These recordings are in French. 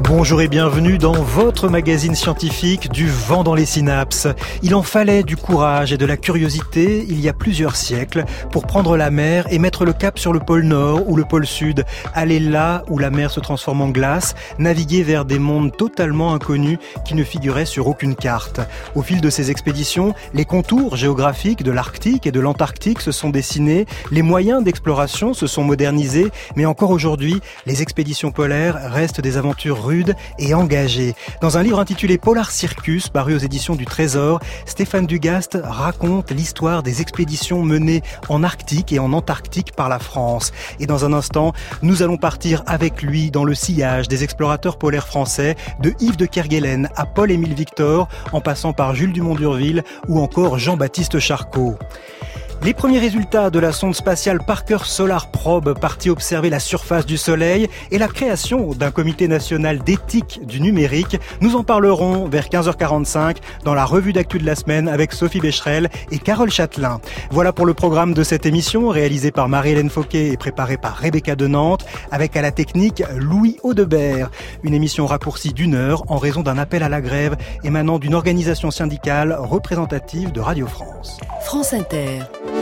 Bonjour et bienvenue dans votre magazine scientifique du vent dans les synapses. Il en fallait du courage et de la curiosité il y a plusieurs siècles pour prendre la mer et mettre le cap sur le pôle Nord ou le pôle Sud, aller là où la mer se transforme en glace, naviguer vers des mondes totalement inconnus qui ne figuraient sur aucune carte. Au fil de ces expéditions, les contours géographiques de l'Arctique et de l'Antarctique se sont dessinés, les moyens d'exploration se sont modernisés, mais encore aujourd'hui, les expéditions polaires restent des aventures rudes et engagé. Dans un livre intitulé Polar Circus, paru aux éditions du Trésor, Stéphane Dugast raconte l'histoire des expéditions menées en Arctique et en Antarctique par la France. Et dans un instant, nous allons partir avec lui dans le sillage des explorateurs polaires français, de Yves de Kerguelen à Paul-Émile Victor, en passant par Jules Dumont d'Urville ou encore Jean-Baptiste Charcot. Les premiers résultats de la sonde spatiale Parker Solar Probe partie observer la surface du Soleil et la création d'un comité national d'éthique du numérique, nous en parlerons vers 15h45 dans la revue d'actu de la semaine avec Sophie Becherel et Carole Châtelain. Voilà pour le programme de cette émission réalisée par Marie-Hélène Fauquet et préparée par Rebecca de Nantes avec à la technique Louis Audebert. Une émission raccourcie d'1 heure en raison d'un appel à la grève émanant d'une organisation syndicale représentative de Radio France. France Inter.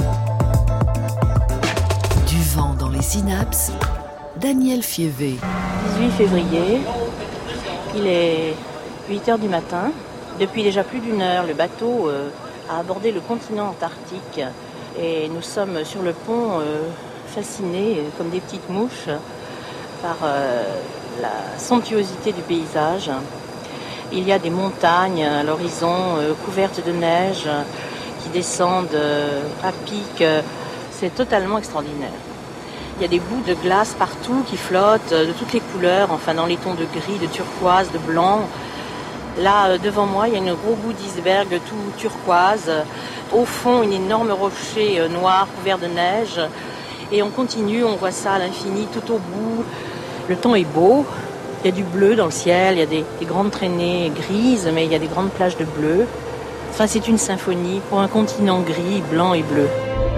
Du vent dans les synapses, Daniel Fievé. 18 février, il est 8h du matin. Depuis déjà plus d'1 heure, le bateau a abordé le continent antarctique et nous sommes sur le pont fascinés comme des petites mouches par la somptuosité du paysage. Il y a des montagnes à l'horizon couvertes de neige qui descendent à pic. C'est totalement extraordinaire. Il y a des bouts de glace partout qui flottent de toutes les couleurs, enfin dans les tons de gris, de turquoise, de blanc. Là, devant moi, il y a un gros bout d'iceberg tout turquoise. Au fond, une énorme rocher noir couvert de neige. Et on continue, on voit ça à l'infini, tout au bout. Le temps est beau. Il y a du bleu dans le ciel, il y a des grandes traînées grises, mais il y a des grandes plages de bleu. Enfin, c'est une symphonie pour un continent gris, blanc et bleu.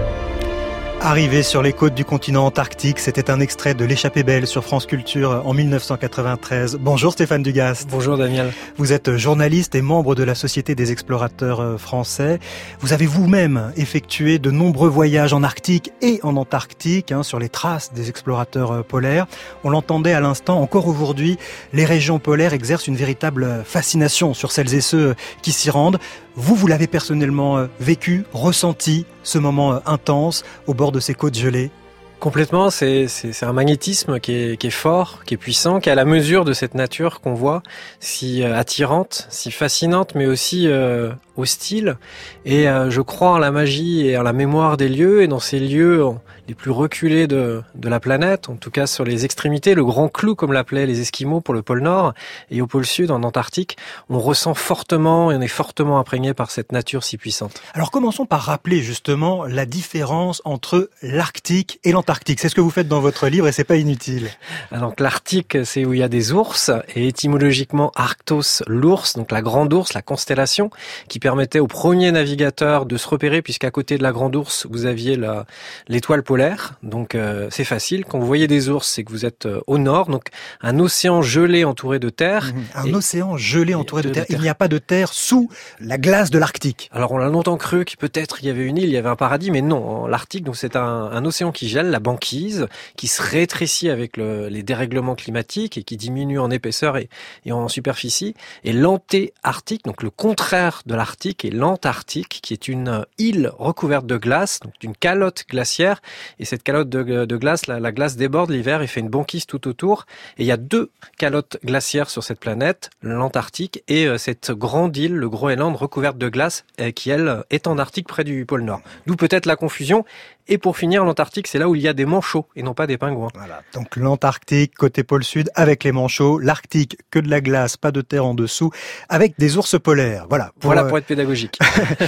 Arrivé sur les côtes du continent antarctique, c'était un extrait de L'échappée belle sur France Culture en 1993. Bonjour Stéphane Dugast. Bonjour Daniel. Vous êtes journaliste et membre de la Société des explorateurs français. Vous avez vous-même effectué de nombreux voyages en Arctique et en Antarctique, sur les traces des explorateurs polaires. On l'entendait à l'instant, encore aujourd'hui, les régions polaires exercent une véritable fascination sur celles et ceux qui s'y rendent. Vous l'avez personnellement vécu, ressenti, ce moment intense au bord de ces côtes gelées? Complètement, c'est un magnétisme qui est fort, qui est puissant, qui est à la mesure de cette nature qu'on voit, si attirante, si fascinante, mais aussi hostile. Et je crois en la magie et en la mémoire des lieux, et dans ces lieux les plus reculés de la planète, en tout cas sur les extrémités, le grand clou comme l'appelaient les Esquimaux pour le pôle Nord, et au pôle Sud, en Antarctique, on ressent fortement et on est fortement imprégné par cette nature si puissante. Alors commençons par rappeler justement la différence entre l'Arctique et l'Antarctique. C'est ce que vous faites dans votre livre et c'est pas inutile. Alors l'Arctique, c'est où il y a des ours, et étymologiquement Arctos, l'ours, donc la grande ours, la constellation, qui permettait aux premiers navigateurs de se repérer, puisqu'à côté de la grande ours, vous aviez l'étoile polaire. Donc c'est facile. Quand vous voyez des ours, c'est que vous êtes au nord, donc un océan gelé entouré de terre. Océan gelé entouré de terre. Il n'y a pas de terre sous la glace de l'Arctique. Alors on l'a longtemps cru qu'il peut-être il y avait une île, il y avait un paradis, mais non. L'Arctique, donc c'est un océan qui gèle, la banquise, qui se rétrécit avec les dérèglements climatiques et qui diminue en épaisseur et en superficie. Et l'anté-arctique, donc le contraire de l'Arctique, est l'Antarctique, qui est une île recouverte de glace, donc d'une calotte glaciaire. Et cette calotte de glace, la glace déborde l'hiver et fait une banquise tout autour. Et il y a 2 calottes glaciaires sur cette planète, l'Antarctique et cette grande île, le Groenland, recouverte de glace, qui elle est en Arctique près du pôle Nord. D'où peut-être la confusion. Et pour finir, l'Antarctique, c'est là où il y a des manchots et non pas des pingouins. Voilà. Donc l'Antarctique, côté pôle Sud, avec les manchots. L'Arctique, que de la glace, pas de terre en dessous, avec des ours polaires. Voilà pour être pédagogique.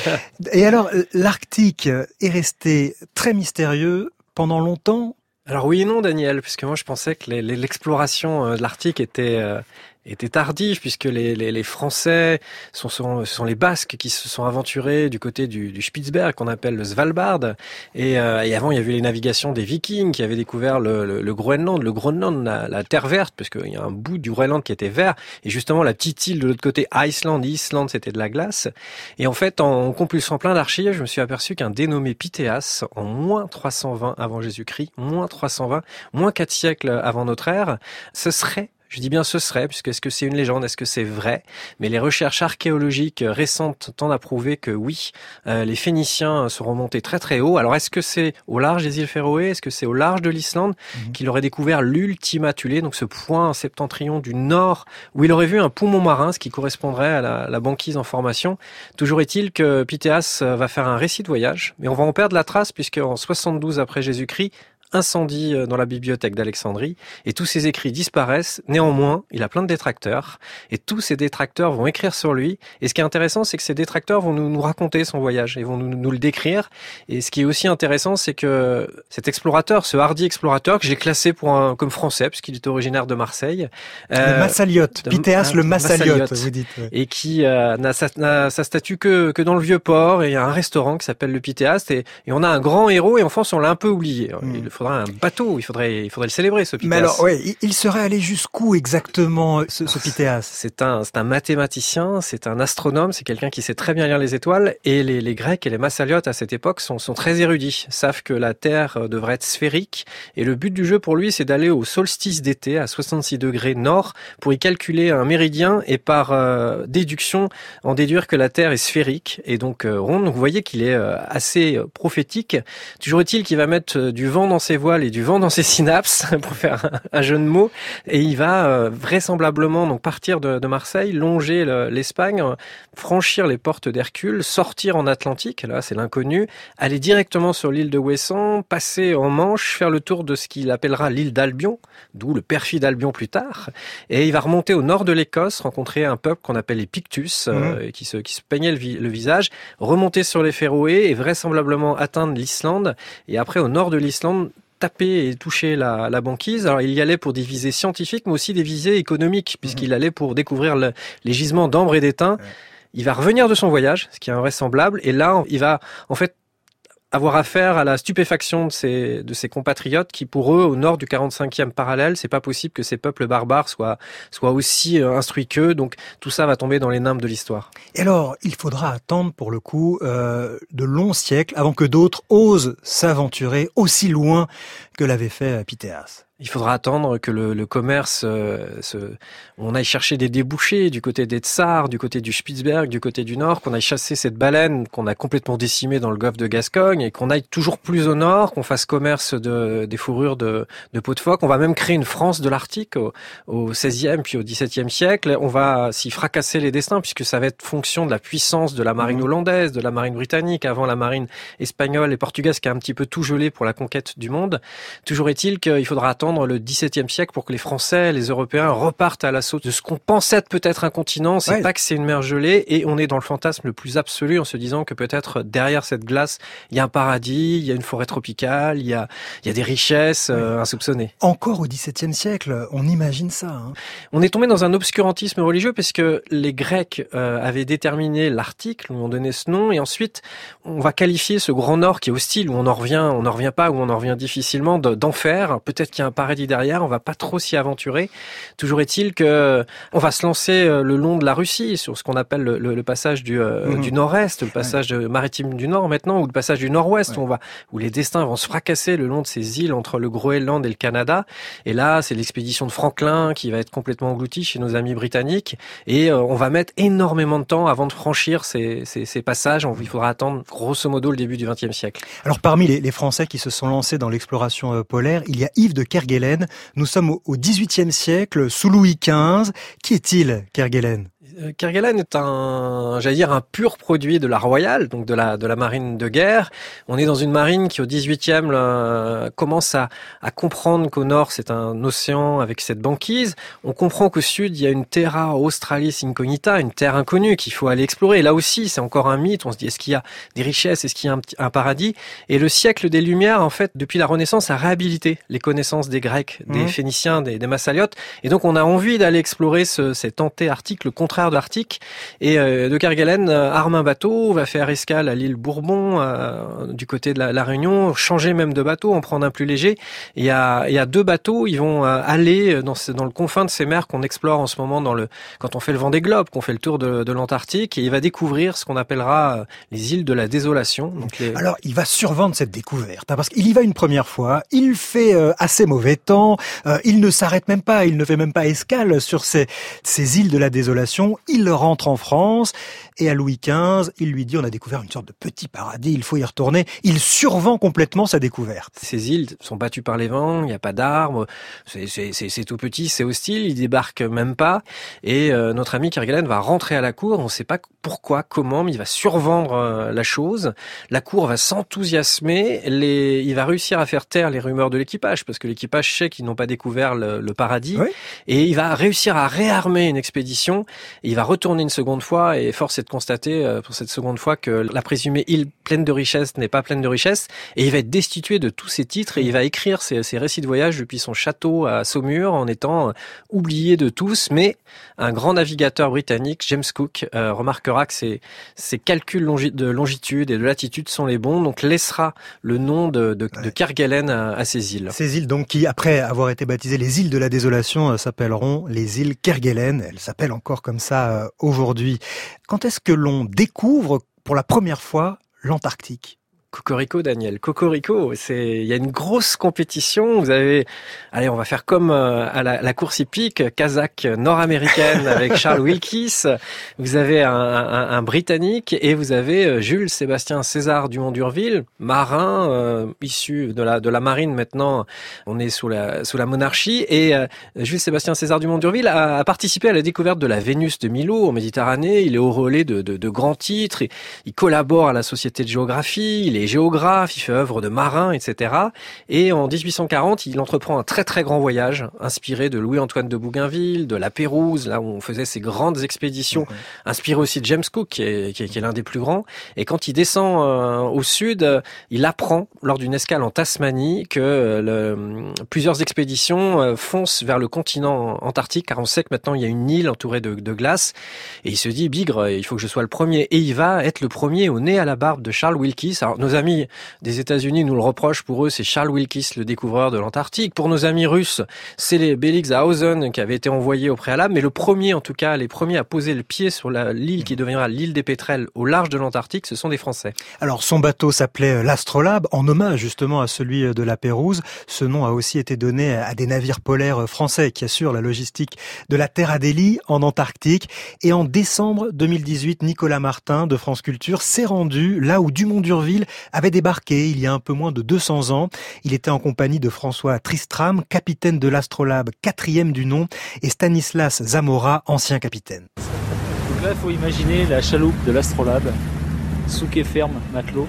Et alors, l'Arctique est resté très mystérieux pendant longtemps. Alors oui et non, Daniel, puisque moi je pensais que l'exploration de l'Arctique était était tardive, puisque les Français ce sont les Basques qui se sont aventurés du côté du Spitzberg, qu'on appelle le Svalbard. Et avant, il y avait les navigations des Vikings qui avaient découvert le Groenland, la terre verte, parce qu'il y a un bout du Groenland qui était vert. Et justement, la petite île de l'autre côté, Islande, c'était de la glace. Et en fait, en compulsant plein d'archives, je me suis aperçu qu'un dénommé Pythéas, en moins 320 avant Jésus-Christ, moins 320, moins 4 siècles avant notre ère, je dis bien ce serait, puisque est-ce que c'est une légende, est-ce que c'est vrai? Mais les recherches archéologiques récentes tendent à prouver que oui, les Phéniciens sont remontés très très haut. Alors est-ce que c'est au large des îles Féroé? Est-ce que c'est au large de l'Islande qu'il aurait découvert l'Ultima Thule, donc ce point septentrion du nord, où il aurait vu un poumon marin, ce qui correspondrait à la banquise en formation? Toujours est-il que Pythéas va faire un récit de voyage, mais on va en perdre la trace, puisque en 72 après Jésus-Christ, incendie dans la bibliothèque d'Alexandrie, et tous ses écrits disparaissent. Néanmoins, il a plein de détracteurs, et tous ces détracteurs vont écrire sur lui. Et ce qui est intéressant, c'est que ces détracteurs vont nous raconter son voyage, et vont nous le décrire. Et ce qui est aussi intéressant, c'est que cet explorateur, ce hardi explorateur, que j'ai classé comme français, puisqu'il est originaire de Marseille. Le Massaliote, Pythéas le Massaliote, vous dites. Ouais. Et qui n'a sa statue que dans le Vieux-Port, et il y a un restaurant qui s'appelle le Pythéas, et on a un grand héros, et en France, on l'a un peu oublié. Il faudrait un bateau, il faudrait le célébrer, ce Pythéas. Mais alors, ouais, il serait allé jusqu'où exactement, ce Pythéas? C'est un mathématicien, c'est un astronome, c'est quelqu'un qui sait très bien lire les étoiles, et les Grecs et les Massaliotes à cette époque sont très érudits, savent que la Terre devrait être sphérique, et le but du jeu pour lui, c'est d'aller au solstice d'été à 66 degrés nord pour y calculer un méridien et par déduction en déduire que la Terre est sphérique et donc ronde. Donc vous voyez qu'il est assez prophétique. Toujours est-il qu'il va mettre du vent dans ses voiles et du vent dans ses synapses, pour faire un jeu de mots, et il va vraisemblablement donc partir de Marseille, longer l'Espagne, franchir les portes d'Hercule, sortir en Atlantique, là c'est l'inconnu, aller directement sur l'île de Ouessant, passer en Manche, faire le tour de ce qu'il appellera l'île d'Albion, d'où le perfide Albion plus tard, et il va remonter au nord de l'Écosse, rencontrer un peuple qu'on appelle les Pictus, qui se peignait le visage, remonter sur les Féroé et vraisemblablement atteindre l'Islande, et après au nord de l'Islande, taper et toucher la banquise. Alors il y allait pour des visées scientifiques, mais aussi des visées économiques, puisqu'il allait pour découvrir les gisements d'ambre et d'étain. Il va revenir de son voyage, ce qui est invraisemblable, et là il va en fait avoir affaire à la stupéfaction de ses compatriotes qui, pour eux, au nord du 45e parallèle, c'est pas possible que ces peuples barbares soient aussi instruits qu'eux. Donc tout ça va tomber dans les nimbes de l'histoire. Et alors, il faudra attendre pour le coup de longs siècles avant que d'autres osent s'aventurer aussi loin que l'avait fait Pythéas. Il faudra attendre que le commerce, on aille chercher des débouchés du côté des Tsars, du côté du Spitzberg, du côté du nord, qu'on aille chasser cette baleine qu'on a complètement décimée dans le golfe de Gascogne, et qu'on aille toujours plus au nord, qu'on fasse commerce des fourrures de peau de phoque. On va même créer une France de l'Arctique au XVIe puis au XVIIe siècle. On va s'y fracasser les destins, puisque ça va être fonction de la puissance de la marine hollandaise, de la marine britannique, avant la marine espagnole et portugaise qui a un petit peu tout gelé pour la conquête du monde. Toujours est-il qu'il faudra attendre le XVIIe siècle pour que les Français, les Européens repartent à l'assaut de ce qu'on pensait être peut-être un continent. C'est pas que c'est une mer gelée, et on est dans le fantasme le plus absolu en se disant que peut-être derrière cette glace, il y a un paradis, il y a une forêt tropicale, il y a des richesses insoupçonnées. Encore au XVIIe siècle, on imagine ça. Hein. On est tombé dans un obscurantisme religieux parce que les Grecs avaient déterminé l'Arctique, lui ont donné ce nom, et ensuite on va qualifier ce grand nord qui est hostile, où on n'en revient pas, où on en revient difficilement, d'enfer. Peut-être qu'il y a un paradis derrière, on va pas trop s'y aventurer. Toujours est-il que on va se lancer le long de la Russie, sur ce qu'on appelle le passage du nord-est, le passage maritime du nord maintenant, ou le passage du nord-ouest, où les destins vont se fracasser le long de ces îles entre le Groenland et le Canada. Et là, c'est l'expédition de Franklin qui va être complètement engloutie chez nos amis britanniques, et on va mettre énormément de temps avant de franchir ces passages. Il faudra attendre grosso modo le début du XXe siècle. Alors parmi les Français qui se sont lancés dans l'exploration polaire, il y a Yves de Kerguelen. Nous sommes au XVIIIe siècle, sous Louis XV. Qui est-il, Kerguelen ? Kerguelen est un pur produit de la Royale, donc de la marine de guerre. On est dans une marine qui au 18e commence à comprendre qu'au nord c'est un océan avec cette banquise. On comprend qu'au sud il y a une terra australis incognita, une terre inconnue qu'il faut aller explorer. Là aussi c'est encore un mythe. On se dit est-ce qu'il y a des richesses, est-ce qu'il y a un paradis? Et le siècle des Lumières, en fait, depuis la Renaissance, a réhabilité les connaissances des Grecs, des Phéniciens, des Massaliotes. Et donc on a envie d'aller explorer cet anté-arctique, le contraire de l'Arctique. Et de Kerguelen arme un bateau, va faire escale à l'île Bourbon, du côté de la Réunion, changer même de bateau, en prendre un plus léger. Et il y a 2 bateaux, ils vont aller dans le confin de ces mers qu'on explore en ce moment quand on fait le Vendée Globe, qu'on fait le tour de l'Antarctique, et il va découvrir ce qu'on appellera les îles de la désolation. Donc Alors, il va survendre cette découverte, parce qu'il y va une première fois, il fait assez mauvais temps, il ne s'arrête même pas, il ne fait même pas escale sur ces îles de la désolation, il rentre en France, et à Louis XV, il lui dit on a découvert une sorte de petit paradis, il faut y retourner. Il survend complètement sa découverte. Ces îles sont battues par les vents, il n'y a pas d'arbres, c'est tout petit, c'est hostile, il débarque même pas, et notre ami Kerguelen va rentrer à la cour, on ne sait pas pourquoi, comment, mais il va survendre la chose. La cour va s'enthousiasmer, il va réussir à faire taire les rumeurs de l'équipage, parce que l'équipage sait qu'ils n'ont pas découvert le paradis, oui. Et il va réussir à réarmer une expédition, et il va retourner une seconde fois, et force est de constater pour cette seconde fois que la présumée île pleine de richesses n'est pas pleine de richesses, et il va être destitué de tous ses titres, et il va écrire ses récits de voyage depuis son château à Saumur, en étant oublié de tous, mais un grand navigateur britannique, James Cook, remarquera que ses calculs de longitude et de latitude sont les bons, donc laissera le nom de Kerguelen à ces îles. Ces îles donc qui, après avoir été baptisées les îles de la désolation, s'appelleront les îles Kerguelen. Elles s'appellent encore comme ça aujourd'hui. Quand est-ce que l'on découvre pour la première fois l'Antarctique ? Cocorico, Daniel. Cocorico, il y a une grosse compétition. Allez, on va faire comme à la course hippique kazakh nord-américaine avec Charles Wilkes. Vous avez un Britannique et vous avez Jules Sébastien César Dumont d'Urville, marin issu de la marine. Maintenant, on est sous la monarchie, et Jules Sébastien César Dumont d'Urville a participé à la découverte de la Vénus de Milo en Méditerranée. Il est au relais de grands titres. Il collabore à la Société de géographie. Il est géographe, il fait œuvre de marin, etc. Et en 1840, il entreprend un très très grand voyage, inspiré de Louis-Antoine de Bougainville, de la Pérouse, là où on faisait ces grandes expéditions, inspiré aussi de James Cook, qui est l'un des plus grands. Et quand il descend au sud, il apprend, lors d'une escale en Tasmanie, que plusieurs expéditions foncent vers le continent antarctique, car on sait que maintenant il y a une île entourée de glace. Et il se dit, bigre, il faut que je sois le premier. Et il va être le premier au nez à la barbe de Charles Wilkes. Alors, nos amis des États-Unis nous le reprochent, pour eux, c'est Charles Wilkes, le découvreur de l'Antarctique. Pour nos amis russes, c'est les Bellingshausen qui avaient été envoyés au préalable, mais le premier, en tout cas, les premiers à poser le pied sur l'île qui deviendra l'île des Pétrels au large de l'Antarctique, ce sont des Français. Alors, son bateau s'appelait l'Astrolabe, en hommage justement à celui de la Pérouse. Ce nom a aussi été donné à des navires polaires français qui assurent la logistique de la Terre Adélie en Antarctique. Et en décembre 2018, Nicolas Martin de France Culture s'est rendu là où Dumont d'Urville avait débarqué il y a un peu moins de 200 ans. Il était en compagnie de François Tristram, capitaine de l'Astrolabe, 4e du nom, et Stanislas Zamora, ancien capitaine. Donc là, il faut imaginer la chaloupe de l'Astrolabe, souquet ferme, matelot,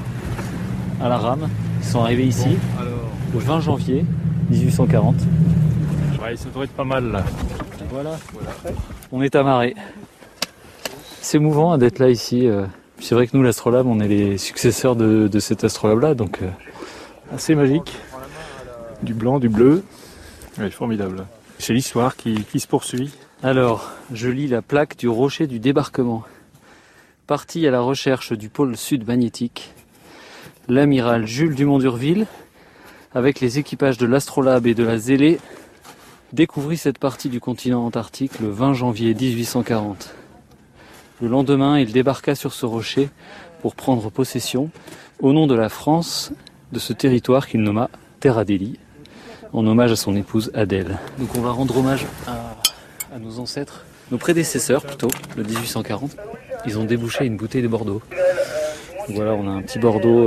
à la rame. Ils sont arrivés ici le 20 janvier 1840. Ouais, ça devrait être pas mal là. Voilà. On est amarré. C'est émouvant d'être là ici. C'est vrai que nous, l'Astrolabe, on est les successeurs de cet Astrolabe-là, donc assez magique. Du blanc, du bleu. Ouais, formidable. C'est l'histoire qui se poursuit. Alors, je lis la plaque du rocher du débarquement. Parti à la recherche du pôle sud magnétique, l'amiral Jules Dumont d'Urville, avec les équipages de l'Astrolabe et de la Zélée, découvrit cette partie du continent antarctique le 20 janvier 1840. Le lendemain, il débarqua sur ce rocher pour prendre possession, au nom de la France, de ce territoire qu'il nomma Terre Adélie, en hommage à son épouse Adèle. Donc on va rendre hommage à nos ancêtres, nos prédécesseurs plutôt, le 1840. Ils ont débouché une bouteille de Bordeaux. Donc voilà, on a un petit Bordeaux,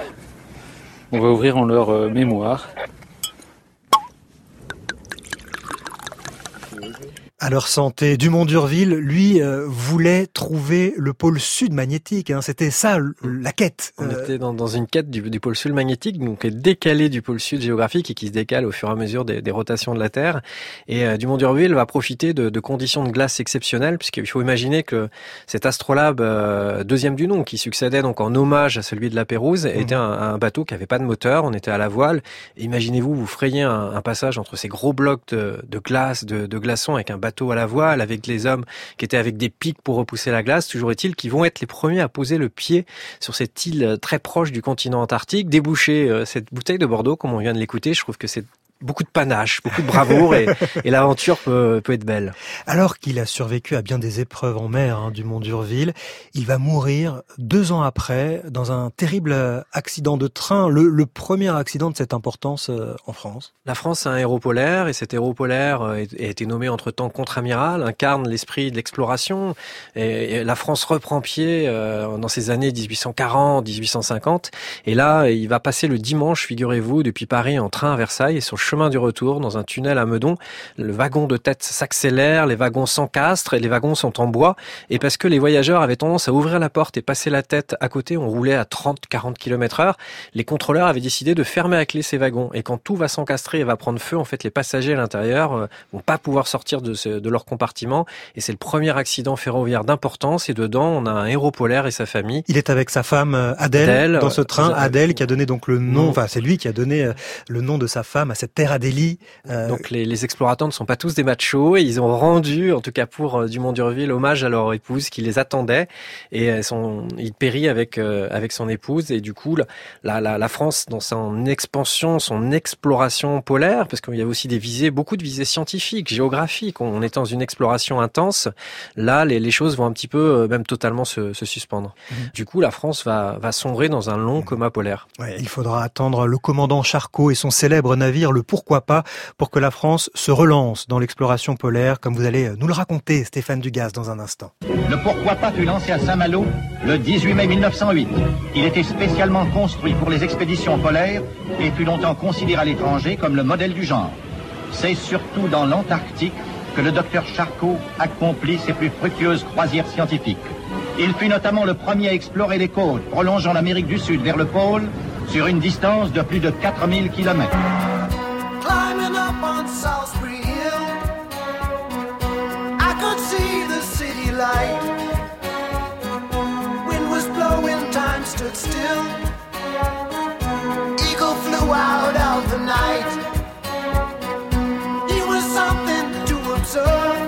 on va ouvrir en leur mémoire. À leur santé. Dumont d'Urville, lui, voulait trouver le pôle sud magnétique. C'était ça, la quête. On était dans une quête du pôle sud magnétique, donc qui est décalé du pôle sud géographique et qui se décale au fur et à mesure des rotations de la Terre. Et Dumont d'Urville va profiter de conditions de glace exceptionnelles, puisqu'il faut imaginer que cet astrolabe deuxième du nom, qui succédait donc en hommage à celui de la Pérouse, était un bateau qui avait pas de moteur. On était à la voile. Et imaginez-vous, vous frayez un passage entre ces gros blocs de glace, de glaçons, avec un bateau à la voile, avec les hommes qui étaient avec des pics pour repousser la glace. Toujours est-il qu'ils vont être les premiers à poser le pied sur cette île très proche du continent antarctique, déboucher cette bouteille de Bordeaux, comme on vient de l'écouter. Je trouve que c'est beaucoup de panache, beaucoup de bravoure et l'aventure peut être belle. Alors qu'il a survécu à bien des épreuves en mer, Dumont d'Urville, il va mourir 2 ans après dans un terrible accident de train, le premier accident de cette importance en France. La France a un héros polaire et cet héros polaire a été nommé entre-temps contre-amiral, incarne l'esprit de l'exploration et la France reprend pied dans ces années 1840-1850 et là il va passer le dimanche, figurez-vous, depuis Paris en train à Versailles et sur le chemin du retour, dans un tunnel à Meudon, le wagon de tête s'accélère, les wagons s'encastrent et les wagons sont en bois. Et parce que les voyageurs avaient tendance à ouvrir la porte et passer la tête à côté, on roulait à 30-40 km/h, les contrôleurs avaient décidé de fermer à clé ces wagons. Et quand tout va s'encastrer et va prendre feu, en fait, les passagers à l'intérieur vont pas pouvoir sortir de leur compartiment. Et c'est le premier accident ferroviaire d'importance. Et dedans, on a un héros polaire et sa famille. Il est avec sa femme Adèle dans ce train. Adèle qui a donné donc le nom, enfin c'est lui qui a donné le nom de sa femme à cette terre Adélie. Donc les explorateurs ne sont pas tous des machos et ils ont rendu, en tout cas pour Dumont d'Urville, hommage à leur épouse qui les attendait et il périt avec son épouse et du coup la France dans son expansion, son exploration polaire, parce qu'il y avait aussi beaucoup de visées scientifiques, géographiques, on est dans une exploration intense, là les choses vont un petit peu, même totalement se suspendre. Du coup la France va sombrer dans un long coma polaire. Ouais, il faudra attendre le commandant Charcot et son célèbre navire, le Pourquoi pas, pour que la France se relance dans l'exploration polaire, comme vous allez nous le raconter, Stéphane Dugas, dans un instant. Le Pourquoi pas fut lancé à Saint-Malo le 18 mai 1908. Il était spécialement construit pour les expéditions polaires et fut longtemps considéré à l'étranger comme le modèle du genre. C'est surtout dans l'Antarctique que le docteur Charcot accomplit ses plus fructueuses croisières scientifiques. Il fut notamment le premier à explorer les côtes prolongeant l'Amérique du Sud vers le pôle sur une distance de plus de 4000 km. Climbing up on Salisbury Hill, I could see the city light. Wind was blowing, time stood still. Eagle flew out of the night. He was something to observe.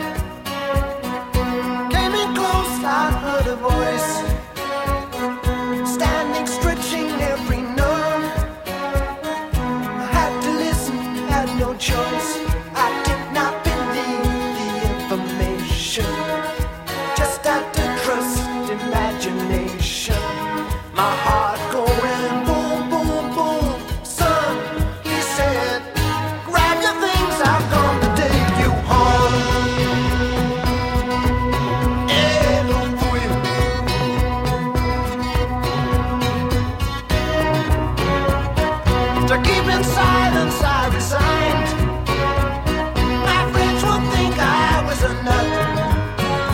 Came in close, I heard a voice, standing, stretching every nerve. I had to listen, had no choice. I did not believe the information, just had to trust imagination. My heart going boom, boom, boom. Son, he said, grab your things, I've come to take you home. To keep in silence I resigned. My friends would think I was a nut.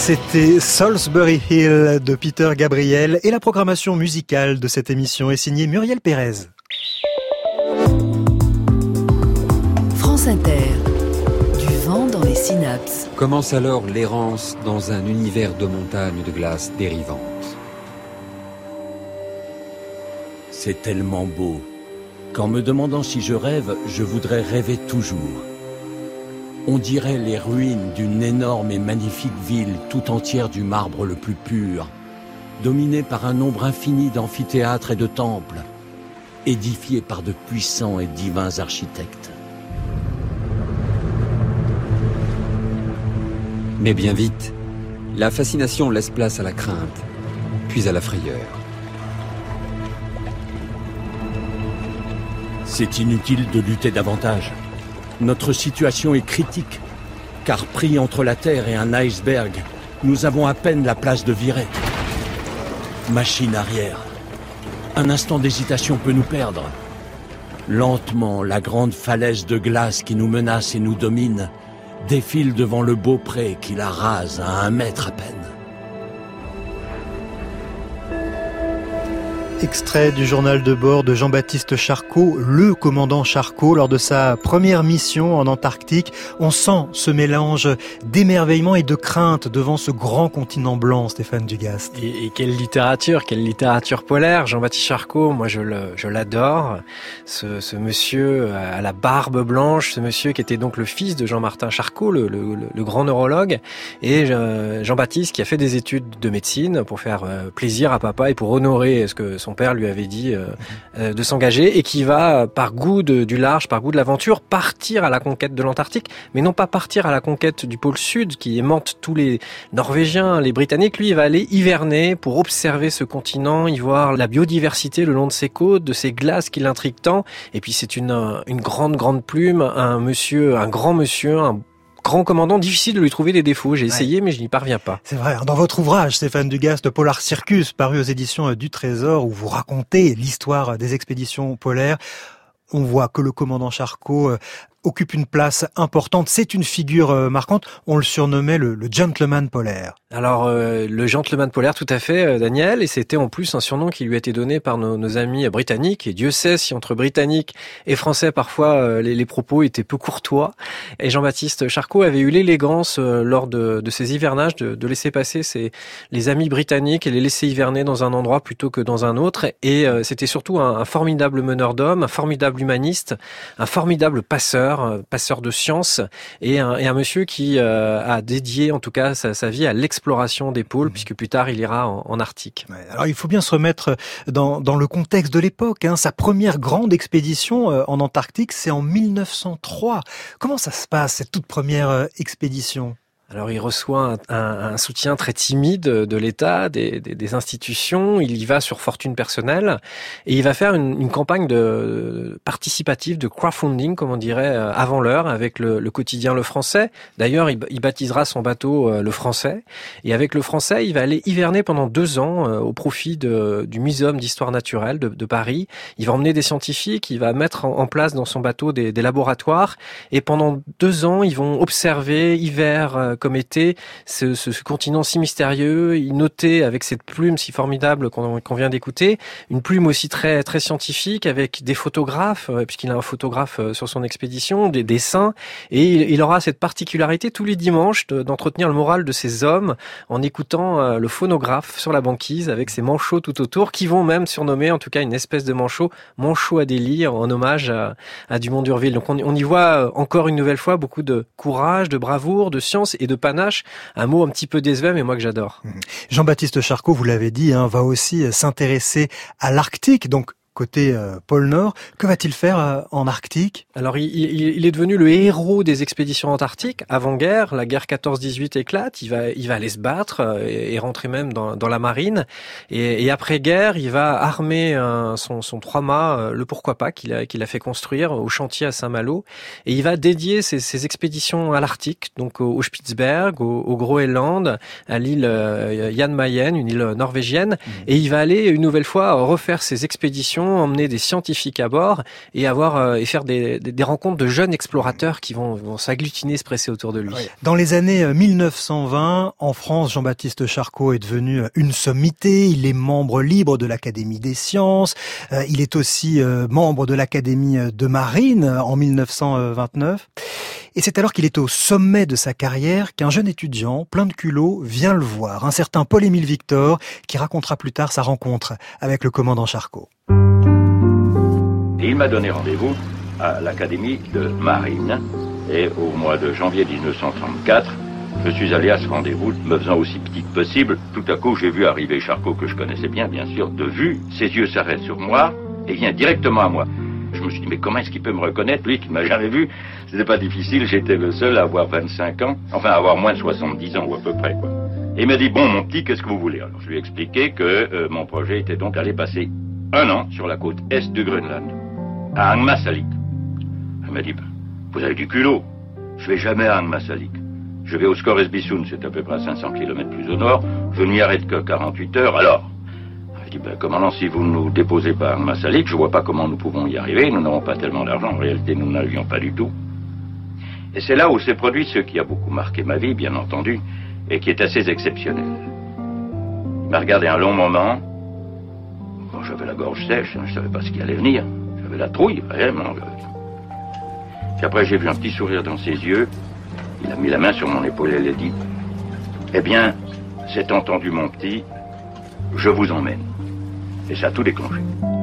C'était Salisbury Hill de Peter Gabriel et la programmation musicale de cette émission est signée Muriel Pérez. France Inter. Du vent dans les synapses. Commence alors l'errance dans un univers de montagnes de glace dérivantes. C'est tellement beau qu'en me demandant si je rêve, je voudrais rêver toujours. On dirait les ruines d'une énorme et magnifique ville tout entière du marbre le plus pur, dominée par un nombre infini d'amphithéâtres et de temples, édifiés par de puissants et divins architectes. Mais bien vite, la fascination laisse place à la crainte, puis à la frayeur. C'est inutile de lutter davantage. Notre situation est critique, car pris entre la terre et un iceberg, nous avons à peine la place de virer. Machine arrière. Un instant d'hésitation peut nous perdre. Lentement, la grande falaise de glace qui nous menace et nous domine défile devant le beau pré qui la rase à 1 mètre à peine. Extrait du journal de bord de Jean-Baptiste Charcot, le commandant Charcot, lors de sa première mission en Antarctique. On sent ce mélange d'émerveillement et de crainte devant ce grand continent blanc, Stéphane Dugast. Et quelle littérature polaire. Jean-Baptiste Charcot, moi je l'adore. Ce monsieur à la barbe blanche, ce monsieur qui était donc le fils de Jean-Martin Charcot, le grand neurologue, et Jean-Baptiste qui a fait des études de médecine pour faire plaisir à papa et pour honorer ce que son père lui avait dit de s'engager, et qui va, par goût du large, par goût de l'aventure, partir à la conquête de l'Antarctique, mais non pas partir à la conquête du pôle Sud, qui aimante tous les Norvégiens, les Britanniques. Lui, il va aller hiverner pour observer ce continent, y voir la biodiversité le long de ses côtes, de ses glaces qui l'intriguent tant. Et puis c'est une grande plume, un grand commandant, difficile de lui trouver des défauts. J'ai essayé, mais je n'y parviens pas. C'est vrai. Dans votre ouvrage, Stéphane Dugast, Polar Circus, paru aux éditions du Trésor, où vous racontez l'histoire des expéditions polaires, on voit que le commandant Charcot occupe une place importante. C'est une figure marquante. On le surnommait le gentleman polaire. Alors, le gentleman polaire, tout à fait, Daniel, et c'était en plus un surnom qui lui a été donné par nos amis britanniques, et Dieu sait si entre britanniques et français, parfois, les propos étaient peu courtois. Et Jean-Baptiste Charcot avait eu l'élégance, lors de ses hivernages, de laisser passer les amis britanniques et les laisser hiverner dans un endroit plutôt que dans un autre. Et c'était surtout un formidable meneur d'hommes, un formidable humaniste, un formidable passeur de science, et un monsieur qui a dédié en tout cas sa vie à l'exploration des pôles, puisque plus tard il ira en Arctique. Alors il faut bien se remettre dans le contexte de l'époque. Sa première grande expédition en Antarctique, c'est en 1903. Comment ça se passe, cette toute première expédition ? Alors il reçoit un soutien très timide de l'État, des institutions. Il y va sur fortune personnelle, et il va faire une campagne de participative, de crowdfunding, comme on dirait avant l'heure, avec le quotidien Le Français. D'ailleurs, il baptisera son bateau Le Français, et avec Le Français, il va aller hiverner pendant 2 ans au profit du Muséum d'histoire naturelle de Paris. Il va emmener des scientifiques, il va mettre en place dans son bateau des laboratoires, et pendant 2 ans, ils vont observer hiver comme été ce continent si mystérieux. Il notait avec cette plume si formidable qu'on vient d'écouter, une plume aussi très très scientifique, avec des photographes, puisqu'il a un photographe sur son expédition, des dessins, et il aura cette particularité tous les dimanches d'entretenir le moral de ces hommes en écoutant le phonographe sur la banquise avec ses manchots tout autour, qui vont même surnommer en tout cas une espèce de manchot Adélie, en hommage à Dumont d'Urville. Donc on y voit encore une nouvelle fois beaucoup de courage, de bravoure, de science et de panache, un mot un petit peu décevant, mais moi que j'adore. Jean-Baptiste Charcot, vous l'avez dit, va aussi s'intéresser à l'Arctique, donc côté pôle Nord. Que va-t-il faire en Arctique ? Alors, il est devenu le héros des expéditions antarctiques. Avant-guerre, la guerre 14-18 éclate. Il va aller se battre et rentrer même dans la marine. Et après-guerre, il va armer son 3-mâts, le Pourquoi pas, qu'il a fait construire au chantier à Saint-Malo. Et il va dédier ses expéditions à l'Arctique, donc au Spitzberg, au Groenland, à l'île Jan Mayen, une île norvégienne. Et il va aller une nouvelle fois refaire ses expéditions emmener des scientifiques à bord et faire des rencontres de jeunes explorateurs qui vont s'agglutiner, se presser autour de lui. Dans les années 1920, en France, Jean-Baptiste Charcot est devenu une sommité. Il est membre libre de l'Académie des sciences. Il est aussi membre de l'Académie de marine en 1929. Et c'est alors qu'il est au sommet de sa carrière qu'un jeune étudiant, plein de culot, vient le voir. Un certain Paul-Émile Victor, qui racontera plus tard sa rencontre avec le commandant Charcot. Et il m'a donné rendez-vous à l'Académie de marine. Et au mois de janvier 1934, je suis allé à ce rendez-vous, me faisant aussi petit que possible. Tout à coup, j'ai vu arriver Charcot, que je connaissais bien sûr, de vue. Ses yeux s'arrêtent sur moi et vient directement à moi. Je me suis dit, mais comment est-ce qu'il peut me reconnaître, lui qui ne m'a jamais vu? C'était pas difficile, j'étais le seul à avoir 25 ans, enfin à avoir moins de 70 ans ou à peu près, quoi. Et il m'a dit, bon mon petit, qu'est-ce que vous voulez? Alors je lui ai expliqué que mon projet était donc d'aller passer 1 an sur la côte est du Groenland, à Angmarsalik. Elle m'a dit, vous avez du culot, je vais jamais à Angmarsalik. Je vais au Scoresbysund, c'est à peu près 500 km plus au nord, je n'y arrête que 48 heures, alors... Je dis, commandant, si vous ne nous déposez pas à Angmarsalik, je vois pas comment nous pouvons y arriver, nous n'avons pas tellement d'argent, en réalité nous n'avions pas du tout. Et c'est là où s'est produit ce qui a beaucoup marqué ma vie, bien entendu, et qui est assez exceptionnel. Il m'a regardé un long moment, bon, j'avais la gorge sèche, je savais pas ce qui allait venir, j'avais la trouille, vraiment. Puis après j'ai vu un petit sourire dans ses yeux, il a mis la main sur mon épaule et il a dit, eh bien, c'est entendu mon petit, je vous emmène. Et ça a tout déclenché.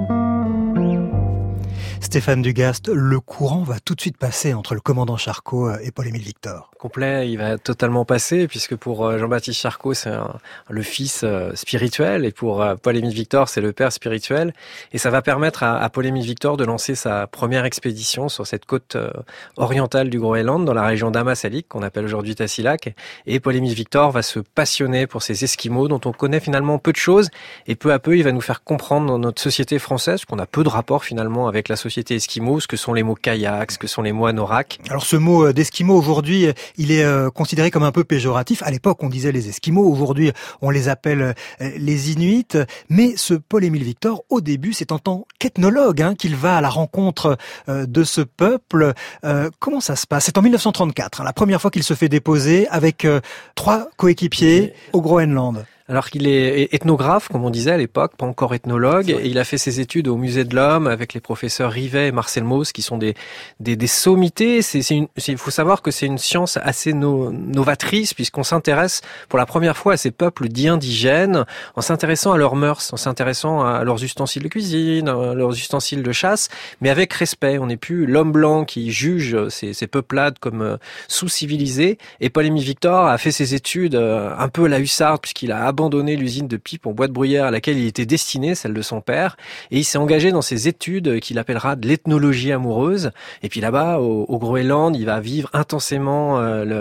Stéphane Dugast, le courant va tout de suite passer entre le commandant Charcot et Paul-Émile Victor. Complet, il va totalement passer, puisque pour Jean-Baptiste Charcot, c'est le fils spirituel, et pour Paul-Émile Victor, c'est le père spirituel. Et ça va permettre à Paul-Émile Victor de lancer sa première expédition sur cette côte orientale du Groenland, dans la région d'Ammassalik, qu'on appelle aujourd'hui Tasiilaq. Et Paul-Émile Victor va se passionner pour ces Esquimaux, dont on connaît finalement peu de choses, et peu à peu, il va nous faire comprendre dans notre société française qu'on a peu de rapport finalement avec la société esquimaux, ce que sont les mots kayak, ce que sont les mots anorak. Alors ce mot d'esquimau aujourd'hui, il est considéré comme un peu péjoratif. À l'époque, on disait les Esquimaux. Aujourd'hui, on les appelle les Inuits. Mais ce Paul-Émile Victor, au début, c'est en tant qu'ethnologue qu'il va à la rencontre de ce peuple. Comment ça se passe? C'est en 1934, la première fois qu'il se fait déposer avec 3 coéquipiers au Groenland. Alors qu'il est ethnographe, comme on disait à l'époque, pas encore ethnologue, et il a fait ses études au Musée de l'Homme avec les professeurs Rivet et Marcel Mauss, qui sont des sommités. Il faut savoir que c'est une science assez novatrice, puisqu'on s'intéresse pour la première fois à ces peuples dits indigènes, en s'intéressant à leurs mœurs, en s'intéressant à leurs ustensiles de cuisine, à leurs ustensiles de chasse, mais avec respect. On n'est plus l'homme blanc qui juge ces peuplades comme sous-civilisés. Et Paul-Émile Victor a fait ses études un peu à la hussarde, puisqu'il a abandonné l'usine de pipe en bois de bruyère à laquelle il était destiné, celle de son père, et il s'est engagé dans ses études qu'il appellera de l'ethnologie amoureuse. Et puis là-bas, au Groenland, il va vivre intensément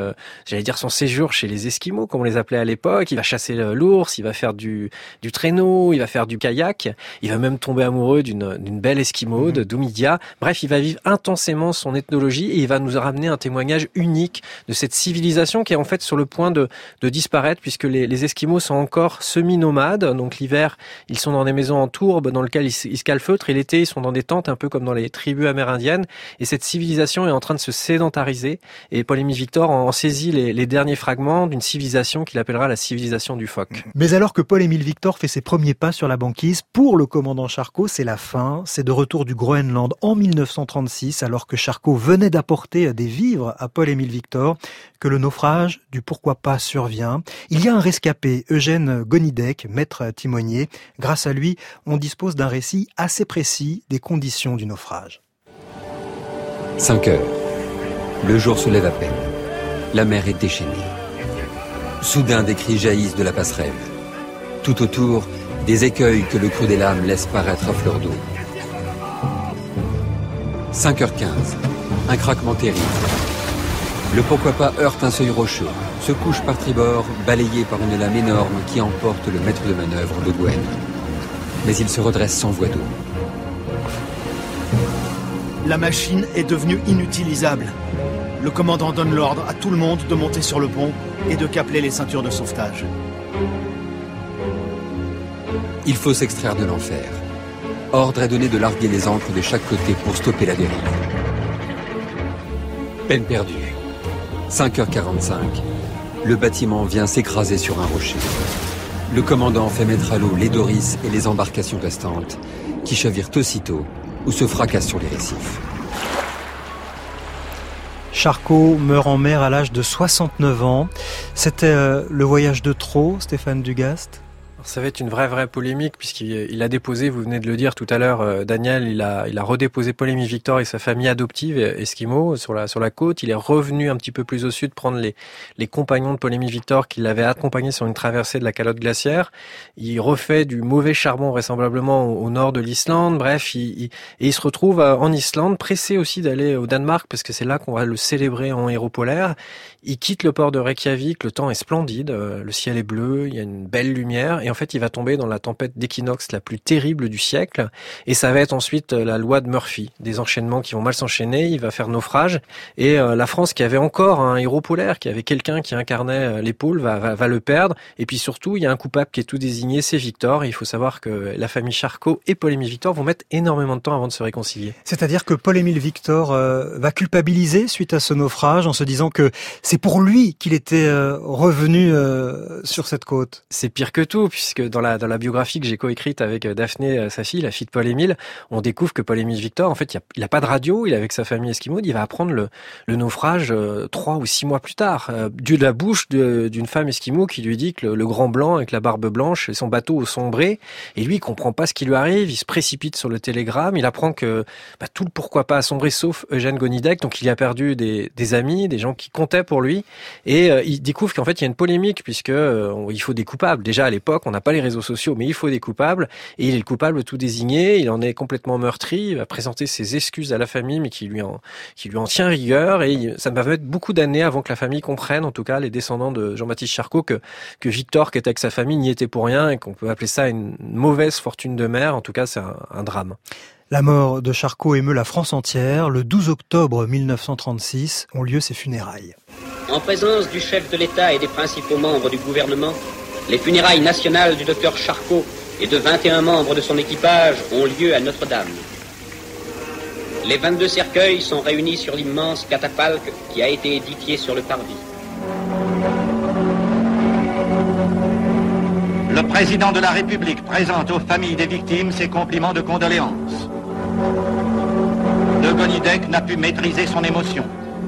son séjour chez les Esquimaux, comme on les appelait à l'époque. Il va chasser l'ours, il va faire du traîneau, il va faire du kayak, il va même tomber amoureux d'une belle Esquimaude, d'Oumidia. Bref, il va vivre intensément son ethnologie et il va nous ramener un témoignage unique de cette civilisation qui est en fait sur le point de disparaître, puisque les Esquimaux sont encore semi-nomades. Donc l'hiver, ils sont dans des maisons en tourbe dans lesquelles ils se calfeutrent, et l'été, ils sont dans des tentes un peu comme dans les tribus amérindiennes. Et cette civilisation est en train de se sédentariser. Et Paul-Émile Victor en saisit les derniers fragments d'une civilisation qu'il appellera la civilisation du phoque. Mais alors que Paul-Émile Victor fait ses premiers pas sur la banquise, pour le commandant Charcot, c'est la fin. C'est de retour du Groenland en 1936, alors que Charcot venait d'apporter des vivres à Paul-Émile Victor, que le naufrage du pourquoi pas survient. Il y a un rescapé, Eugène Gonidec, maître timonier. Grâce à lui, on dispose d'un récit assez précis des conditions du naufrage. 5 heures. Le jour se lève à peine. La mer est déchaînée. Soudain, des cris jaillissent de la passerelle. Tout autour, des écueils que le creux des lames laisse paraître à fleur d'eau. 5h15. Un craquement terrible. Le pourquoi pas heurte un seuil rocheux, se couche par tribord, balayé par une lame énorme qui emporte le maître de manœuvre, Le Guen. Mais il se redresse sans voie d'eau. La machine est devenue inutilisable. Le commandant donne l'ordre à tout le monde de monter sur le pont et de capeler les ceintures de sauvetage. Il faut s'extraire de l'enfer. ordre est donné de larguer les ancres de chaque côté pour stopper la dérive. Peine perdue. 5h45. Le bâtiment vient s'écraser sur un rocher. Le commandant fait mettre à l'eau les Doris et les embarcations restantes, qui chavirent aussitôt ou se fracassent sur les récifs. Charcot meurt en mer à l'âge de 69 ans. C'était le voyage de trop, Stéphane Dugast? Ça va être une vraie polémique puisqu'il a déposé, vous venez de le dire tout à l'heure, Daniel, il a redéposé Paul-Émile Victor et sa famille adoptive Esquimaux sur la côte. Il est revenu un petit peu plus au sud prendre les compagnons de Paul-Émile Victor qui l'avaient accompagné sur une traversée de la calotte glaciaire. Il refait du mauvais charbon vraisemblablement au nord de l'Islande. Bref, il se retrouve en Islande, pressé aussi d'aller au Danemark parce que c'est là qu'on va le célébrer en héros polaire. Il quitte le port de Reykjavik, le temps est splendide, le ciel est bleu, il y a une belle lumière et en fait il va tomber dans la tempête d'équinoxe la plus terrible du siècle et ça va être ensuite la loi de Murphy, des enchaînements qui vont mal s'enchaîner, il va faire naufrage et la France qui avait encore un héros polaire, qui avait quelqu'un qui incarnait l'épaule va le perdre et puis surtout il y a un coupable qui est tout désigné, c'est Victor et il faut savoir que la famille Charcot et Paul-Émile Victor vont mettre énormément de temps avant de se réconcilier. C'est-à-dire que Paul-Émile Victor va culpabiliser suite à ce naufrage en se disant que c'est pour lui qu'il était revenu sur cette côte. C'est pire que tout, puisque dans la biographie que j'ai coécrite avec Daphné, sa fille, la fille de Paul-Émile, on découvre que Paul-Émile Victor, en fait, il a pas de radio, il est avec sa famille esquimaude, il va apprendre le naufrage 3 ou 6 mois plus tard, de la bouche d'une femme esquimau qui lui dit que le grand blanc avec la barbe blanche et son bateau au sombré, et lui il comprend pas ce qui lui arrive, il se précipite sur le télégramme, il apprend que tout le pourquoi pas a sombré sauf Eugène Gonidec, donc il a perdu des amis, des gens qui comptaient pour lui. Et il découvre qu'en fait il y a une polémique puisque il faut des coupables. Déjà à l'époque on n'a pas les réseaux sociaux mais il faut des coupables et il est le coupable tout désigné, il en est complètement meurtri, il va présenter ses excuses à la famille mais qui lui en tient rigueur et ça va mettre beaucoup d'années avant que la famille comprenne, en tout cas les descendants de Jean-Baptiste Charcot, que Victor qui était avec sa famille n'y était pour rien et qu'on peut appeler ça une mauvaise fortune de mer, en tout cas c'est un drame. La mort de Charcot émeut la France entière. Le 12 octobre 1936 ont lieu ses funérailles. En présence du chef de l'État et des principaux membres du gouvernement, les funérailles nationales du docteur Charcot et de 21 membres de son équipage ont lieu à Notre-Dame. Les 22 cercueils sont réunis sur l'immense catafalque qui a été édifié sur le parvis. Le président de la République présente aux familles des victimes ses compliments de condoléances. De Gonidec n'a pu maîtriser son émotion.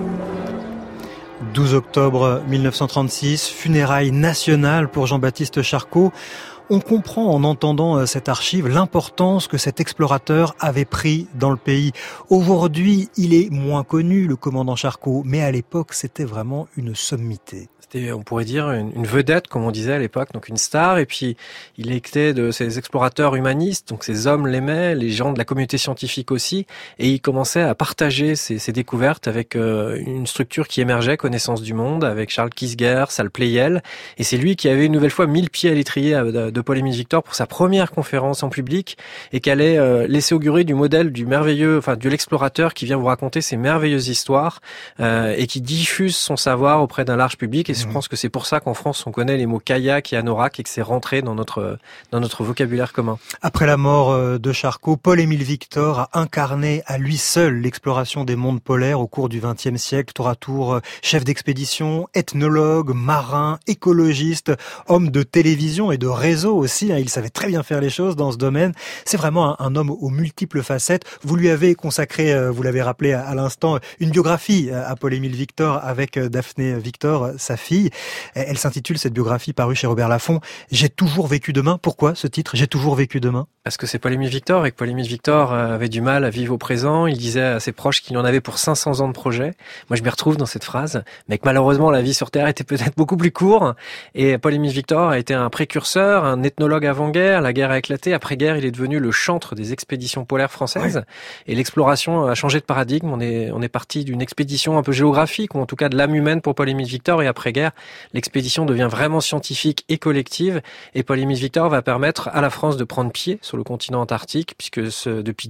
12 octobre 1936, funérailles nationales pour Jean-Baptiste Charcot. On comprend en entendant cette archive l'importance que cet explorateur avait pris dans le pays. Aujourd'hui, il est moins connu, le commandant Charcot, mais à l'époque, c'était vraiment une sommité. C'était, on pourrait dire, une vedette, comme on disait à l'époque, donc une star. Et puis, il était de ces explorateurs humanistes, donc ces hommes l'aimaient, les gens de la communauté scientifique aussi, et il commençait à partager ses découvertes avec une structure qui émergeait, Connaissance du Monde, avec Charles Kisger, Sal Pleyel, et c'est lui qui avait une nouvelle fois mis le pied à l'étrier de Paul-Émile Victor pour sa première conférence en public, et qui allait laisser augurer du modèle du merveilleux, enfin de l'explorateur qui vient vous raconter ces merveilleuses histoires, et qui diffuse son savoir auprès d'un large public. Et je pense que c'est pour ça qu'en France on connaît les mots kayak et anorak et que c'est rentré dans notre vocabulaire commun. Après la mort de Charcot, Paul-Émile Victor a incarné à lui seul l'exploration des mondes polaires au cours du XXe siècle, tour à tour chef d'expédition, ethnologue, marin, écologiste, homme de télévision et de réseau aussi. Il savait très bien faire les choses dans ce domaine. C'est vraiment un homme aux multiples facettes. Vous lui avez consacré, vous l'avez rappelé à l'instant, une biographie à Paul-Émile Victor avec Daphné Victor, sa fille. Elle s'intitule, cette biographie parue chez Robert Laffont, « J'ai toujours vécu demain ». Pourquoi ce titre, « J'ai toujours vécu demain » ? Parce que c'est Paul-Émile Victor et que Paul-Émile Victor avait du mal à vivre au présent. Il disait à ses proches qu'il en avait pour 500 ans de projet. Moi, je m'y retrouve dans cette phrase, mais que malheureusement, la vie sur Terre était peut-être beaucoup plus courte. Et Paul-Émile Victor a été un précurseur, un ethnologue avant-guerre. La guerre a éclaté. Après-guerre, il est devenu le chantre des expéditions polaires françaises. Ouais. Et l'exploration a changé de paradigme. On est parti d'une expédition un peu géographique, ou en tout cas de l'âme humaine pour Paul-Émile Victor. Et après-guerre, l'expédition devient vraiment scientifique et collective. Et Paul-Émile Victor va permettre à la France de prendre pied sur le continent antarctique, puisque depuis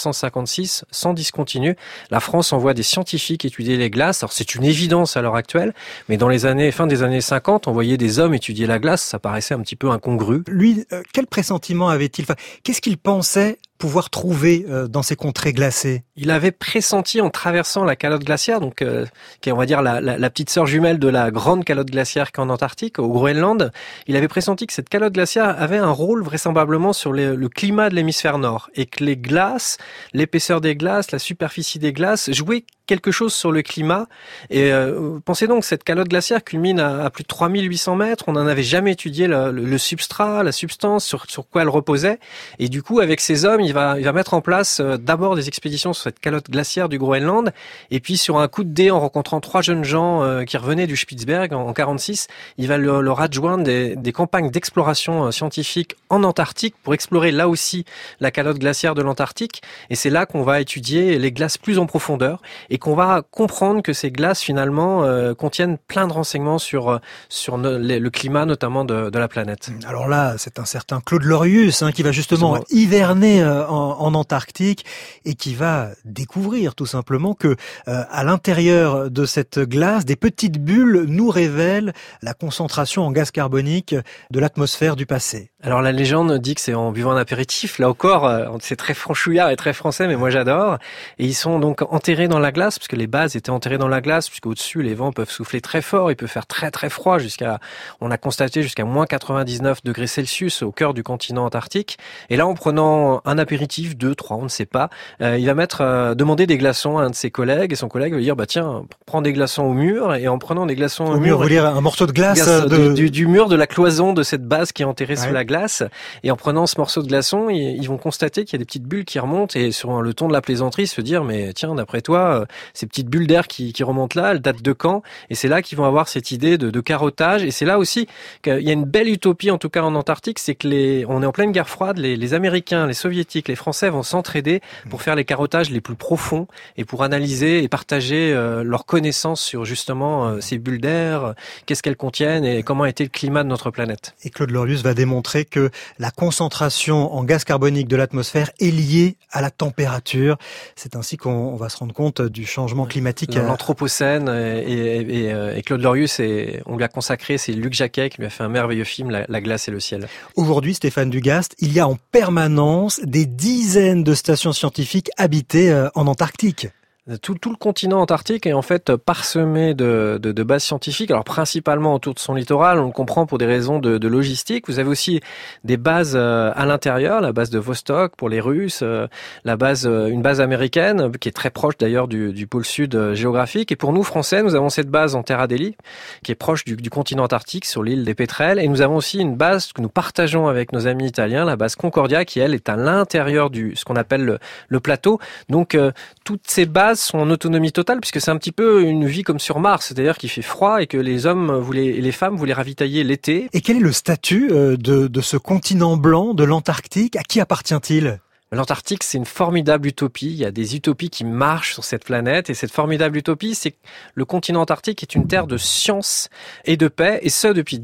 1956, sans discontinu, la France envoie des scientifiques étudier les glaces. Alors c'est une évidence à l'heure actuelle, mais dans fin des années 50, envoyer des hommes étudier la glace, ça paraissait un petit peu incongru. Lui, quel pressentiment avait-il ? Qu'est-ce qu'il pensait pouvoir trouver dans ces contrées glacées? Il avait pressenti en traversant la calotte glaciaire, donc qui est on va dire la petite sœur jumelle de la grande calotte glaciaire qu'en Antarctique, au Groenland. Il avait pressenti que cette calotte glaciaire avait un rôle vraisemblablement sur le climat de l'hémisphère nord et que les glaces, l'épaisseur des glaces, la superficie des glaces jouaient quelque chose sur le climat. Et pensez donc, cette calotte glaciaire culmine à plus de 3800 mètres. On n'en avait jamais étudié le substrat, la substance, sur quoi elle reposait. Et du coup, avec ces hommes, il va mettre en place d'abord des expéditions sur cette calotte glaciaire du Groenland. Et puis, sur un coup de dé, en rencontrant 3 jeunes gens qui revenaient du Spitzberg en 46, il va leur adjoindre des campagnes d'exploration scientifique en Antarctique pour explorer là aussi la calotte glaciaire de l'Antarctique. Et c'est là qu'on va étudier les glaces plus en profondeur et qu'on va comprendre que ces glaces finalement contiennent plein de renseignements sur le climat notamment de la planète. Alors là, c'est un certain Claude Lorius qui va justement hiverner en Antarctique et qui va découvrir tout simplement que à l'intérieur de cette glace, des petites bulles nous révèlent la concentration en gaz carbonique de l'atmosphère du passé. Alors la légende dit que c'est en buvant un apéritif. Là encore, c'est très franchouillard et très français, mais moi j'adore. Et ils sont donc enterrés dans la glace, parce que les bases étaient enterrées dans la glace, puisqu'au-dessus les vents peuvent souffler très fort, il peut faire très très froid, on a constaté jusqu'à moins 99 degrés Celsius au cœur du continent antarctique. Et là, en prenant un apéritif, 2, 3, on ne sait pas, il va demander des glaçons à un de ses collègues, et son collègue va dire, tiens, prends des glaçons au mur, et en prenant des glaçons au mur, vous voulez dire un morceau de glace du mur de la cloison de cette base qui est enterrée sous la glace, et en prenant ce morceau de glaçon, ils vont constater qu'il y a des petites bulles qui remontent, et sur le ton de la plaisanterie, se dire, mais tiens, d'après toi, ces petites bulles d'air qui remontent là, elles datent de quand? Et c'est là qu'ils vont avoir cette idée de carottage, et c'est là aussi qu'il y a une belle utopie, en tout cas en Antarctique, c'est que on est en pleine guerre froide, les Américains, les Soviétiques, les Français vont s'entraider pour faire les carottages les plus profonds et pour analyser et partager leurs connaissances sur justement ces bulles d'air, qu'est-ce qu'elles contiennent et comment a été le climat de notre planète. Et Claude Lorius va démontrer que la concentration en gaz carbonique de l'atmosphère est liée à la température. C'est ainsi qu'on va se rendre compte du changement climatique. L'Anthropocène et Claude Lorius, on lui a consacré, c'est Luc Jacquet qui lui a fait un merveilleux film, La glace et le ciel. Aujourd'hui, Stéphane Dugast, il y a en permanence des dizaines de stations scientifiques habitées en Antarctique. Tout le continent antarctique est en fait parsemé de bases scientifiques, alors principalement autour de son littoral, on le comprend pour des raisons de logistique. Vous avez aussi des bases à l'intérieur, la base de Vostok pour les Russes, une base américaine qui est très proche d'ailleurs du pôle sud géographique. Et pour nous Français, nous avons cette base en Terre Adélie qui est proche du continent antarctique sur l'île des Pétrels. Et nous avons aussi une base que nous partageons avec nos amis italiens, la base Concordia, qui elle est à l'intérieur ce qu'on appelle le plateau. Donc toutes ces bases sont en autonomie totale puisque c'est un petit peu une vie comme sur Mars, c'est-à-dire qu'il fait froid et que les hommes et les femmes voulaient ravitailler l'été. Et quel est le statut de ce continent blanc de l'Antarctique? À qui appartient-il? L'Antarctique, c'est une formidable utopie. Il y a des utopies qui marchent sur cette planète. Et cette formidable utopie, c'est que le continent antarctique est une terre de science et de paix. Et ce, depuis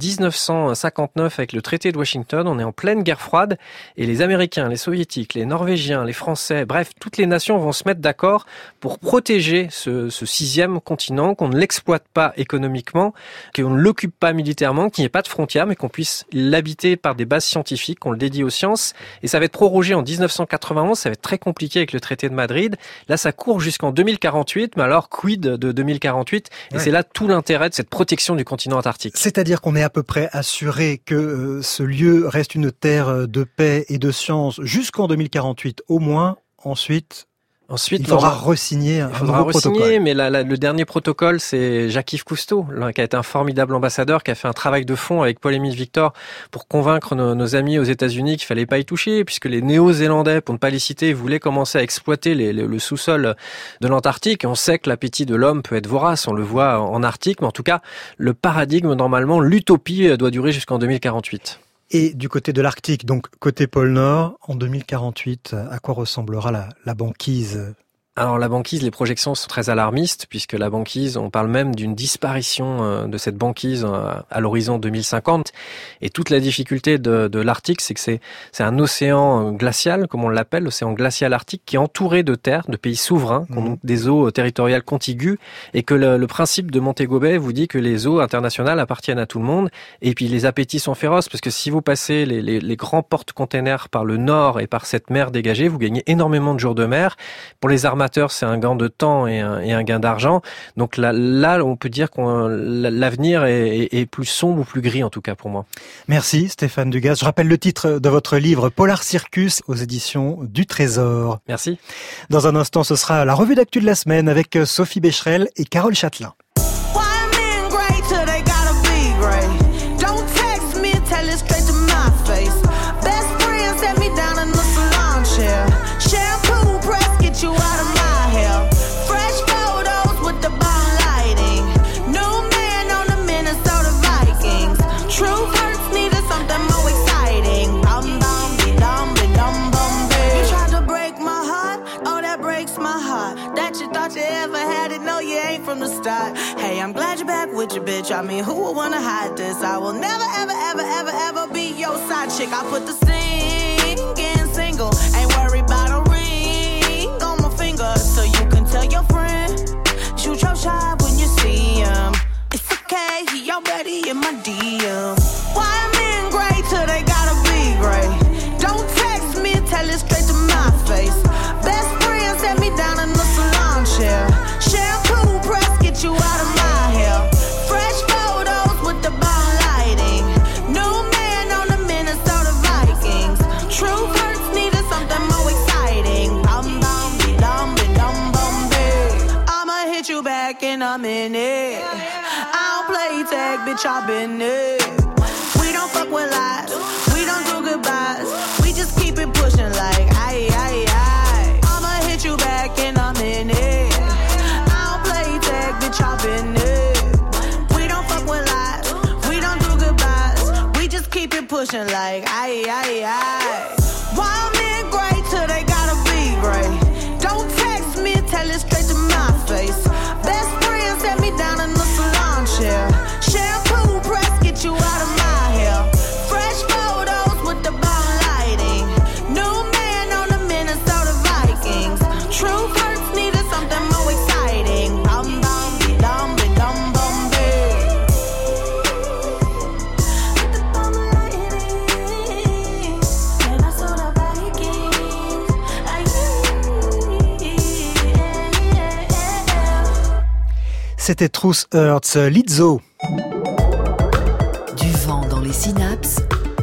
1959, avec le traité de Washington. On est en pleine guerre froide. Et les Américains, les Soviétiques, les Norvégiens, les Français, bref, toutes les nations vont se mettre d'accord pour protéger ce 6e continent, qu'on ne l'exploite pas économiquement, qu'on ne l'occupe pas militairement, qu'il n'y ait pas de frontières, mais qu'on puisse l'habiter par des bases scientifiques, qu'on le dédie aux sciences. Et ça va être prorogé en 1991, ça va être très compliqué avec le traité de Madrid. Là, ça court jusqu'en 2048, mais alors quid de 2048? Et c'est là tout l'intérêt de cette protection du continent antarctique. C'est-à-dire qu'on est à peu près assuré que ce lieu reste une terre de paix et de science jusqu'en 2048 au moins. Ensuite, il faudra re-signer un nouveau protocole. Mais le dernier protocole, c'est Jacques-Yves Cousteau, qui a été un formidable ambassadeur, qui a fait un travail de fond avec Paul-Émile Victor pour convaincre nos amis aux États-Unis qu'il fallait pas y toucher, puisque les Néo-Zélandais, pour ne pas les citer, voulaient commencer à exploiter le sous-sol de l'Antarctique. Et on sait que l'appétit de l'homme peut être vorace, on le voit en Arctique, mais en tout cas, le paradigme, normalement, l'utopie doit durer jusqu'en 2048. Et du côté de l'Arctique, donc côté pôle Nord, en 2048, à quoi ressemblera la banquise? Alors la banquise, les projections sont très alarmistes puisque la banquise, on parle même d'une disparition de cette banquise à l'horizon 2050. Et toute la difficulté de l'Arctique, c'est que c'est un océan glacial, comme on l'appelle, l'océan glacial arctique, qui est entouré de terres, de pays souverains, qui ont des eaux territoriales contiguës, et que le principe de Montego Bay vous dit que les eaux internationales appartiennent à tout le monde. Et puis les appétits sont féroces parce que si vous passez les grands porte-containers par le nord et par cette mer dégagée, vous gagnez énormément de jours de mer. Pour les armateurs, c'est un gain de temps et un gain d'argent. Donc là, on peut dire que l'avenir est plus sombre ou plus gris, en tout cas pour moi. Merci Stéphane Dugas. Je rappelle le titre de votre livre Polar Circus aux éditions du Trésor. Merci. Dans un instant, ce sera la revue d'actu de la semaine avec Sophie Becherel et Carole Châtelain. You out of my hair. Fresh photos with the bomb lighting. New man on the Minnesota Vikings. Truth hurts, needed something more exciting. Dum dum be dum be dum bum be. You tried to break my heart, oh that breaks my heart. That you thought you ever had it, no you ain't from the start. Hey, I'm glad you're back with your bitch. I mean, who would wanna hide this? I will never ever ever ever ever be your side chick. I put the singing single, ain't worried about a ring on my finger, so you can tell your friend, shoot your shot when you see him. It's okay, he already in my DM. Why men gray till they gotta be gray? Don't text me, tell it straight to my face. Best friend set me down in the salon chair. Shampoo press, get you out of my hair. Fresh photos with the bomb lighting. New man on the Minnesota Vikings. Truth hurts, needed something more exciting. Bum bum be dum bum be. I'ma hit you back in a minute. I don't play tag, bitch, I've been it. We don't fuck with lies, we don't do goodbyes. We just keep it pushing like aye, aye, aye. I'ma hit you back in a minute. I don't play tag, bitch, I've been it. We don't fuck with lies, we don't do goodbyes. We just keep it pushing like aye, aye, aye. Wild men gray till they gotta be gray. Don't text me, tell it straight to my face. Best friend set me down in the salon chair. Shampoo press, get you out of my hair. Fresh photos with the bomb lighting. New man on the Minnesota Vikings. Truth hurts, needed something more exciting. Bum bum be dum bum be. With the bomb lighting, and I saw the Vikings. C'était Truth Hurts, Lizzo. Du vent dans les synapses.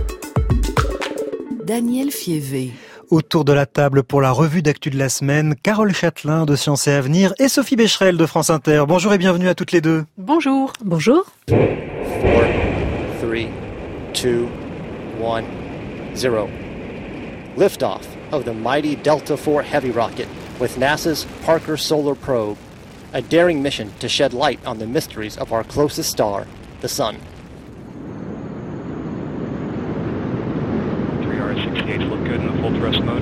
Daniel Fievé. Autour de la table pour la revue d'actu de la semaine, Carole Châtelain de Sciences et Avenir et Sophie Becherel de France Inter. Bonjour et bienvenue à toutes les deux. Bonjour. Bonjour. 4, 3, 2, 1, 0. Liftoff of the mighty Delta IV Heavy rocket with NASA's Parker Solar Probe. A daring mission to shed light on the mysteries of our closest star, the Sun. 3R68 look good in the full thrust mode.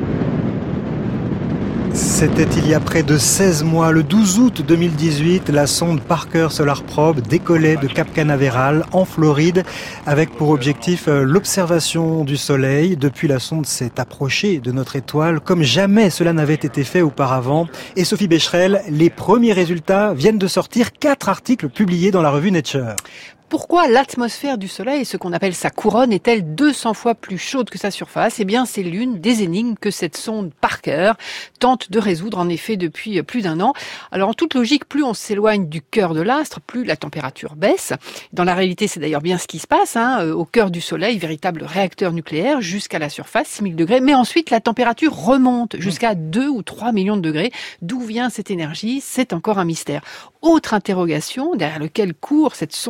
C'était il y a près de 16 mois, le 12 août 2018, la sonde Parker Solar Probe décollait de Cap Canaveral en Floride avec pour objectif l'observation du Soleil. Depuis, la sonde s'est approchée de notre étoile comme jamais cela n'avait été fait auparavant. Et Sophie Becherel, les premiers résultats viennent de sortir, 4 articles publiés dans la revue Nature. Pourquoi l'atmosphère du Soleil, ce qu'on appelle sa couronne, est-elle 200 fois plus chaude que sa surface ? Eh bien, c'est l'une des énigmes que cette sonde Parker tente de résoudre, en effet, depuis plus d'un an. Alors, en toute logique, plus on s'éloigne du cœur de l'astre, plus la température baisse. Dans la réalité, c'est d'ailleurs bien ce qui se passe, au cœur du Soleil, véritable réacteur nucléaire, jusqu'à la surface, 6000 degrés. Mais ensuite, la température remonte jusqu'à 2 ou 3 millions de degrés. D'où vient cette énergie ? C'est encore un mystère. Autre interrogation, derrière lequel court cette sonde Parker,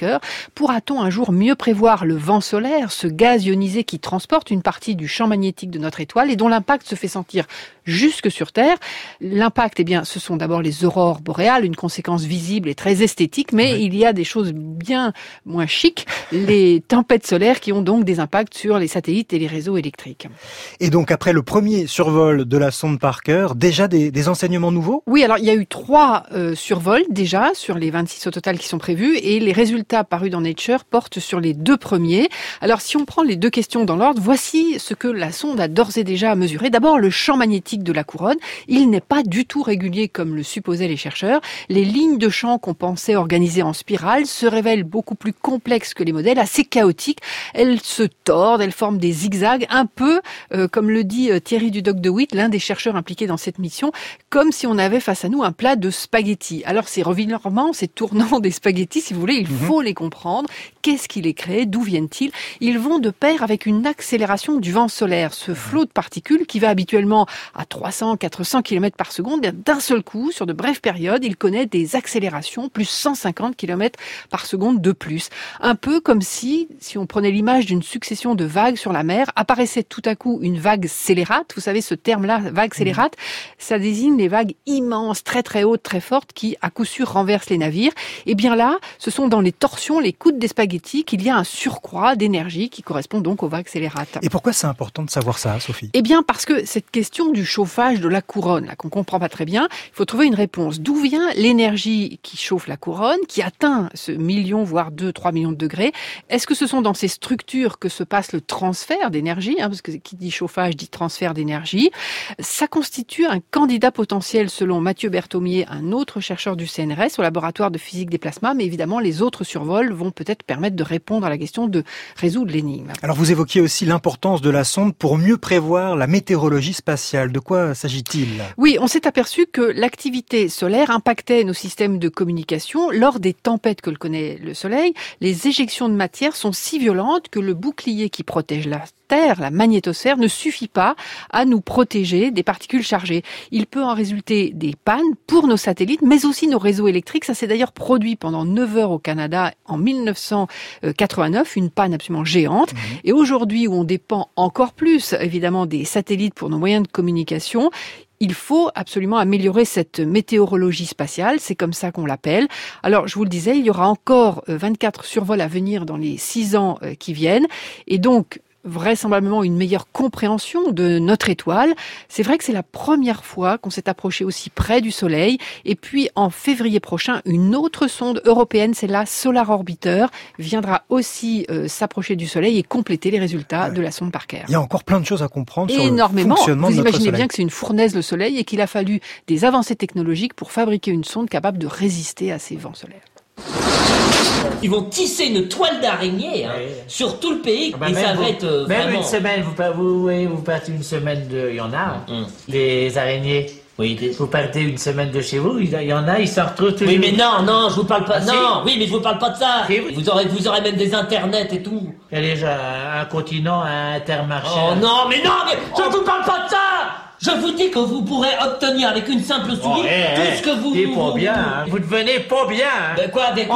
ordinateur. Pourra-t-on un jour mieux prévoir le vent solaire, ce gaz ionisé qui transporte une partie du champ magnétique de notre étoile et dont l'impact se fait sentir jusque sur Terre? L'impact, ce sont d'abord les aurores boréales, une conséquence visible et très esthétique, mais il y a des choses bien moins chic, les tempêtes solaires qui ont donc des impacts sur les satellites et les réseaux électriques. Et donc après le premier survol de la sonde Parker, déjà des enseignements nouveaux? Oui, alors il y a eu 3 survols déjà sur les 26 au total qui sont prévus et les résultats parus dans Nature portent sur les 2 premiers. Alors si on prend les 2 questions dans l'ordre, voici ce que la sonde a d'ores et déjà mesuré. D'abord le champ magnétique de la couronne, il n'est pas du tout régulier comme le supposaient les chercheurs. Les lignes de champ qu'on pensait organisées en spirale se révèlent beaucoup plus complexes que les modèles, assez chaotiques. Elles se tordent, elles forment des zigzags, un peu comme le dit Thierry Dudoc de Witt, l'un des chercheurs impliqués dans cette mission, comme si on avait face à nous un plat de spaghettis. Alors ces revirements, ces tournants des spaghettis, si vous voulez, il faut les comprendre. Qu'est-ce qui les crée? D'où viennent-ils? Ils vont de pair avec une accélération du vent solaire, ce flot de particules qui va habituellement à 300-400 km par seconde. D'un seul coup, sur de brèves périodes, il connaît des accélérations, plus 150 km par seconde de plus. Un peu comme si on prenait l'image d'une succession de vagues sur la mer, apparaissait tout à coup une vague scélérate. Vous savez, ce terme-là, vague scélérate, ça désigne les vagues immenses, très très hautes, très fortes, qui à coup sûr renversent les navires. Et bien là, ce sont dans les torsions, les coudes des spaghettis, qu'il y a un surcroît d'énergie qui correspond donc aux vagues scélérates. Et pourquoi c'est important de savoir ça, Sophie? Eh bien parce que cette question du chauffage de la couronne, là, qu'on comprend pas très bien, il faut trouver une réponse. D'où vient l'énergie qui chauffe la couronne, qui atteint ce million, voire 2-3 millions de degrés? Est-ce que ce sont dans ces structures que se passe le transfert d'énergie, parce que qui dit chauffage dit transfert d'énergie? Ça constitue un candidat potentiel selon Mathieu Berthomier, un autre chercheur du CNRS au laboratoire de physique des plasmas, mais évidemment les autres survols vont peut-être permettre de répondre à la question de résoudre l'énigme. Alors vous évoquiez aussi l'importance de la sonde pour mieux prévoir la météorologie spatiale. De quoi s'agit-il? Oui, on s'est aperçu que l'activité solaire impactait nos systèmes de communication. Lors des tempêtes que connaît le Soleil, les éjections de matière sont si violentes que le bouclier qui protège la Terre, la magnétosphère, ne suffit pas à nous protéger des particules chargées. Il peut en résulter des pannes pour nos satellites, mais aussi nos réseaux électriques. Ça s'est d'ailleurs produit pendant 9 heures au Canada en 1989, une panne absolument géante. Et aujourd'hui, où on dépend encore plus, évidemment, des satellites pour nos moyens de communication, il faut absolument améliorer cette météorologie spatiale, c'est comme ça qu'on l'appelle. Alors, je vous le disais, il y aura encore 24 survols à venir dans les 6 ans qui viennent. Et donc, vraisemblablement une meilleure compréhension de notre étoile. C'est vrai que c'est la première fois qu'on s'est approché aussi près du Soleil. Et puis, en février prochain, une autre sonde européenne, c'est la Solar Orbiter, viendra aussi s'approcher du Soleil et compléter les résultats de la sonde Parker. Il y a encore plein de choses à comprendre sur énormément. Le fonctionnement Vous de notre imaginez Soleil. bien que c'est une fournaise le Soleil et qu'il a fallu des avancées technologiques pour fabriquer une sonde capable de résister à ces vents solaires. Ils vont tisser une toile d'araignée sur tout le pays et ça va être même vraiment... une semaine, vous partez une semaine de... Il y en a, les araignées. Oui, vous partez une semaine de chez vous, il y en a, ils sortent toujours. Oui, mais non, je vous parle pas. Ah, non, si. oui, mais je vous parle pas de ça. Si, oui. Vous aurez même des internets et tout. Il y a déjà un continent, un Intermarché. Oh non, mais je ne vous parle pas de ça. Je vous dis que vous pourrez obtenir avec une simple souris tout ce que vous... C'est pas bien, hein. Vous devenez pas bien. Hein. Quoi avec...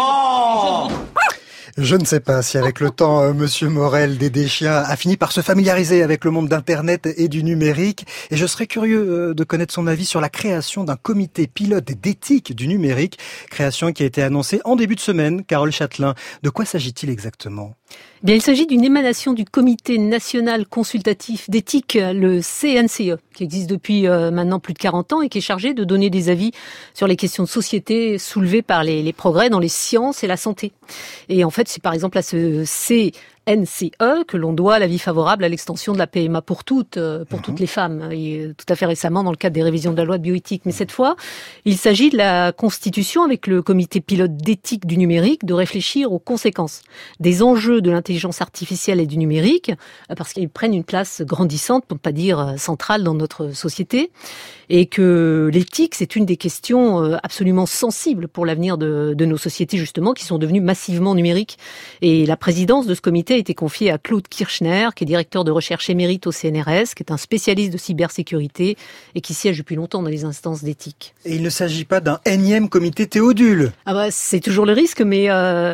Je ne sais pas si avec le temps, Monsieur Morel Dédéchia a fini par se familiariser avec le monde d'Internet et du numérique. Et je serais curieux de connaître son avis sur la création d'un comité pilote d'éthique du numérique. Création qui a été annoncée en début de semaine. Carole Châtelain, de quoi s'agit-il exactement ? Bien, il s'agit d'une émanation du Comité national consultatif d'éthique, le CNCE, qui existe depuis maintenant plus de 40 ans et qui est chargé de donner des avis sur les questions de société soulevées par les progrès dans les sciences et la santé. Et en fait, c'est par exemple à ce CNCE que l'on doit l'avis favorable à l'extension de la PMA pour toutes les femmes, et tout à fait récemment dans le cadre des révisions de la loi de bioéthique. Mais cette fois, il s'agit de la constitution avec le comité pilote d'éthique du numérique de réfléchir aux conséquences des enjeux de l'intelligence artificielle et du numérique, parce qu'ils prennent une place grandissante, pour ne pas dire centrale dans notre société, et que l'éthique, c'est une des questions absolument sensibles pour l'avenir de nos sociétés, justement, qui sont devenues massivement numériques. Et la présidence de ce comité comité a été confié à Claude Kirchner, qui est directeur de recherche émérite au CNRS, qui est un spécialiste de cybersécurité et qui siège depuis longtemps dans les instances d'éthique. Et il ne s'agit pas d'un énième comité Théodule. C'est toujours le risque, mais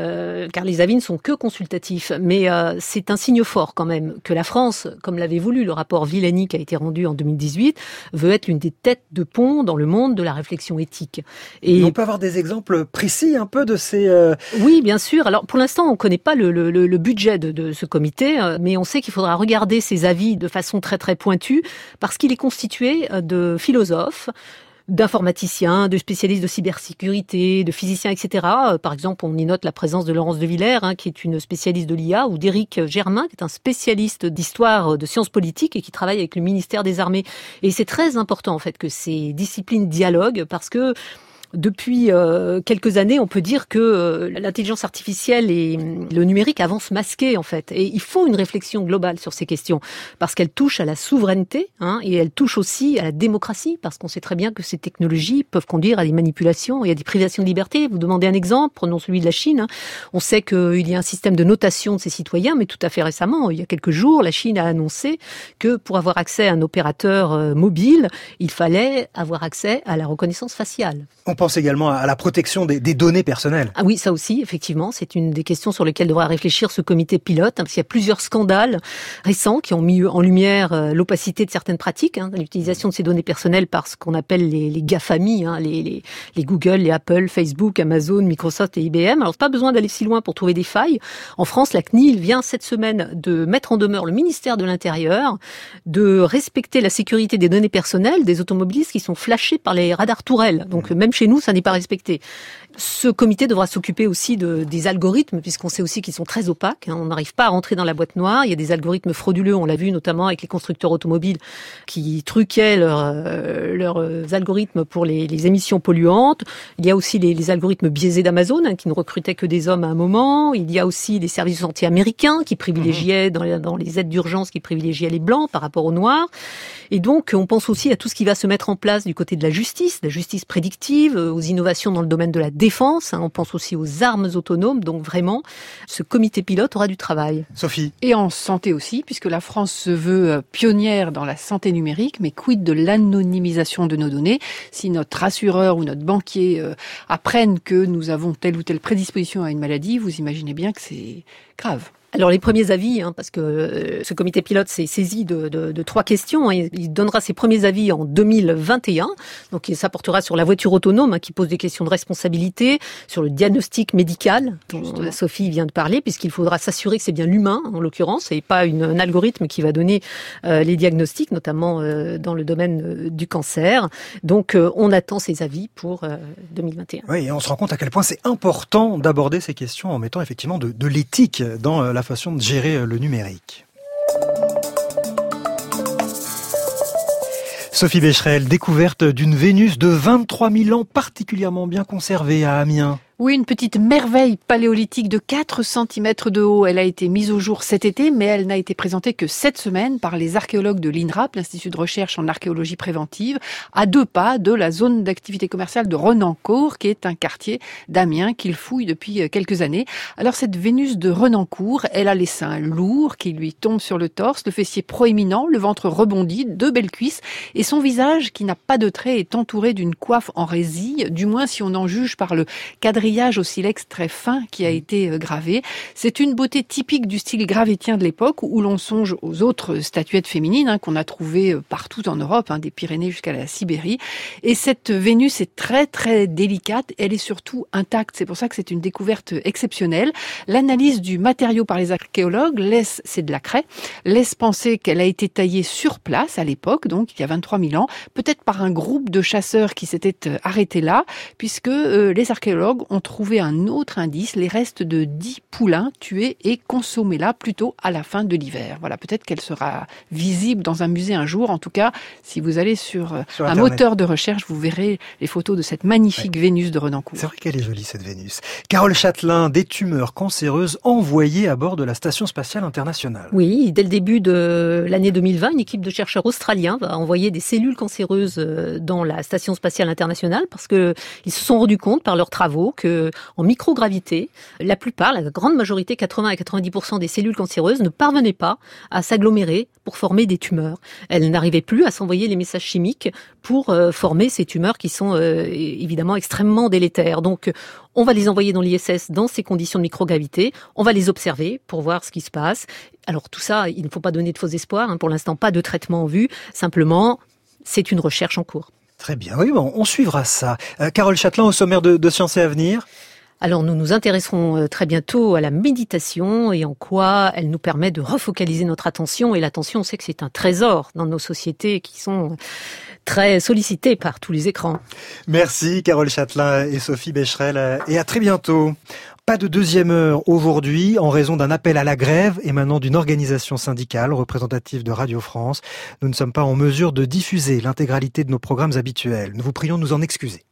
car les avis ne sont que consultatifs. Mais c'est un signe fort quand même que la France, comme l'avait voulu le rapport Villani qui a été rendu en 2018, veut être l'une des têtes de pont dans le monde de la réflexion éthique. Et on peut avoir des exemples précis un peu de ces... Oui, bien sûr. Alors pour l'instant, on ne connaît pas le budget de ce comité, mais on sait qu'il faudra regarder ces avis de façon très très pointue, parce qu'il est constitué de philosophes, d'informaticiens, de spécialistes de cybersécurité, de physiciens, etc. Par exemple, on y note la présence de Laurence de Villers, qui est une spécialiste de l'IA, ou d'Éric Germain, qui est un spécialiste d'histoire de sciences politiques et qui travaille avec le ministère des Armées. Et c'est très important, en fait, que ces disciplines dialoguent, parce que depuis quelques années, on peut dire que l'intelligence artificielle et le numérique avancent masqués, en fait. Et il faut une réflexion globale sur ces questions, parce qu'elles touchent à la souveraineté, et elles touchent aussi à la démocratie, parce qu'on sait très bien que ces technologies peuvent conduire à des manipulations et à des privations de liberté. Vous demandez un exemple, prenons celui de la Chine. On sait qu'il y a un système de notation de ses citoyens, mais tout à fait récemment, il y a quelques jours, la Chine a annoncé que pour avoir accès à un opérateur mobile, il fallait avoir accès à la reconnaissance faciale. On pense également à la protection des données personnelles. Ah oui, ça aussi, effectivement, c'est une des questions sur lesquelles devra réfléchir ce comité pilote, parce qu'il y a plusieurs scandales récents qui ont mis en lumière l'opacité de certaines pratiques, l'utilisation de ces données personnelles par ce qu'on appelle les GAFAMI, les Google, les Apple, Facebook, Amazon, Microsoft et IBM. Alors, pas besoin d'aller si loin pour trouver des failles. En France, la CNIL vient cette semaine de mettre en demeure le ministère de l'Intérieur de respecter la sécurité des données personnelles des automobilistes qui sont flashés par les radars tourelles. Donc, même chez nous, ça n'est pas respecté. Ce comité devra s'occuper aussi des algorithmes, puisqu'on sait aussi qu'ils sont très opaques. On n'arrive pas à rentrer dans la boîte noire. Il y a des algorithmes frauduleux, on l'a vu notamment avec les constructeurs automobiles qui truquaient leurs algorithmes pour les émissions polluantes. Il y a aussi les algorithmes biaisés d'Amazon, qui ne recrutaient que des hommes à un moment. Il y a aussi les services anti-américains qui privilégiaient, dans les aides d'urgence, qui privilégiaient les blancs par rapport aux noirs. Et donc, on pense aussi à tout ce qui va se mettre en place du côté de la justice prédictive, aux innovations dans le domaine de la défense. On pense aussi aux armes autonomes. Donc vraiment, ce comité pilote aura du travail. Sophie. Et en santé aussi, puisque la France se veut pionnière dans la santé numérique, mais quid de l'anonymisation de nos données? Si notre assureur ou notre banquier apprennent que nous avons telle ou telle prédisposition à une maladie, vous imaginez bien que c'est grave. Alors les premiers avis, parce que ce comité pilote s'est saisi de 3 questions. Il donnera ses premiers avis en 2021. Donc ça portera sur la voiture autonome, qui pose des questions de responsabilité, sur le diagnostic médical dont Sophie vient de parler, puisqu'il faudra s'assurer que c'est bien l'humain, en l'occurrence, et pas un algorithme qui va donner les diagnostics, notamment dans le domaine du cancer. Donc on attend ces avis pour 2021. Oui, et on se rend compte à quel point c'est important d'aborder ces questions en mettant effectivement de l'éthique dans la façon de gérer le numérique. Sophie Becherel, découverte d'une Vénus de 23 000 ans particulièrement bien conservée à Amiens. Oui, une petite merveille paléolithique de 4 cm de haut. Elle a été mise au jour cet été, mais elle n'a été présentée que cette semaine par les archéologues de l'INRAP, l'Institut de recherche en archéologie préventive, à 2 pas de la zone d'activité commerciale de Renancourt, qui est un quartier d'Amiens qu'ils fouillent depuis quelques années. Alors cette Vénus de Renancourt, elle a les seins lourds qui lui tombent sur le torse, le fessier proéminent, le ventre rebondi, 2 belles cuisses, et son visage, qui n'a pas de traits, est entouré d'une coiffe en résille, du moins si on en juge par le quadrillage au silex très fin qui a été gravé. C'est une beauté typique du style gravétien de l'époque, où l'on songe aux autres statuettes féminines qu'on a trouvées partout en Europe, des Pyrénées jusqu'à la Sibérie. Et cette Vénus est très très délicate, elle est surtout intacte. C'est pour ça que c'est une découverte exceptionnelle. L'analyse du matériau par les archéologues c'est de la craie, laisse penser qu'elle a été taillée sur place à l'époque, donc il y a 23 000 ans, peut-être par un groupe de chasseurs qui s'était arrêté là, puisque les archéologues ont trouvé un autre indice, les restes de 10 poulains tués et consommés là, plutôt à la fin de l'hiver. Voilà, peut-être qu'elle sera visible dans un musée un jour. En tout cas, si vous allez sur un moteur de recherche, vous verrez les photos de cette magnifique Vénus de Renancourt. C'est vrai qu'elle est jolie, cette Vénus. Carole Châtelain, des tumeurs cancéreuses envoyées à bord de la Station Spatiale Internationale. Oui, dès le début de l'année 2020, une équipe de chercheurs australiens va envoyer des cellules cancéreuses dans la Station Spatiale Internationale, parce qu'ils se sont rendus compte par leurs travaux que que en microgravité, la grande majorité, 80 à 90% des cellules cancéreuses ne parvenaient pas à s'agglomérer pour former des tumeurs. Elles n'arrivaient plus à s'envoyer les messages chimiques pour former ces tumeurs qui sont évidemment extrêmement délétères. Donc, on va les envoyer dans l'ISS dans ces conditions de microgravité. On va les observer pour voir ce qui se passe. Alors tout ça, il ne faut pas donner de faux espoirs. Pour l'instant, pas de traitement en vue. Simplement, c'est une recherche en cours. Très bien, oui, bon, on suivra ça. Carole Chatelain, au sommaire de Science et Avenir. Alors nous nous intéresserons très bientôt à la méditation et en quoi elle nous permet de refocaliser notre attention. Et l'attention, on sait que c'est un trésor dans nos sociétés qui sont très sollicitées par tous les écrans. Merci Carole Chatelain et Sophie Becherel, et à très bientôt. Pas de deuxième heure aujourd'hui en raison d'un appel à la grève émanant d'une organisation syndicale représentative de Radio France. Nous ne sommes pas en mesure de diffuser l'intégralité de nos programmes habituels. Nous vous prions de nous en excuser.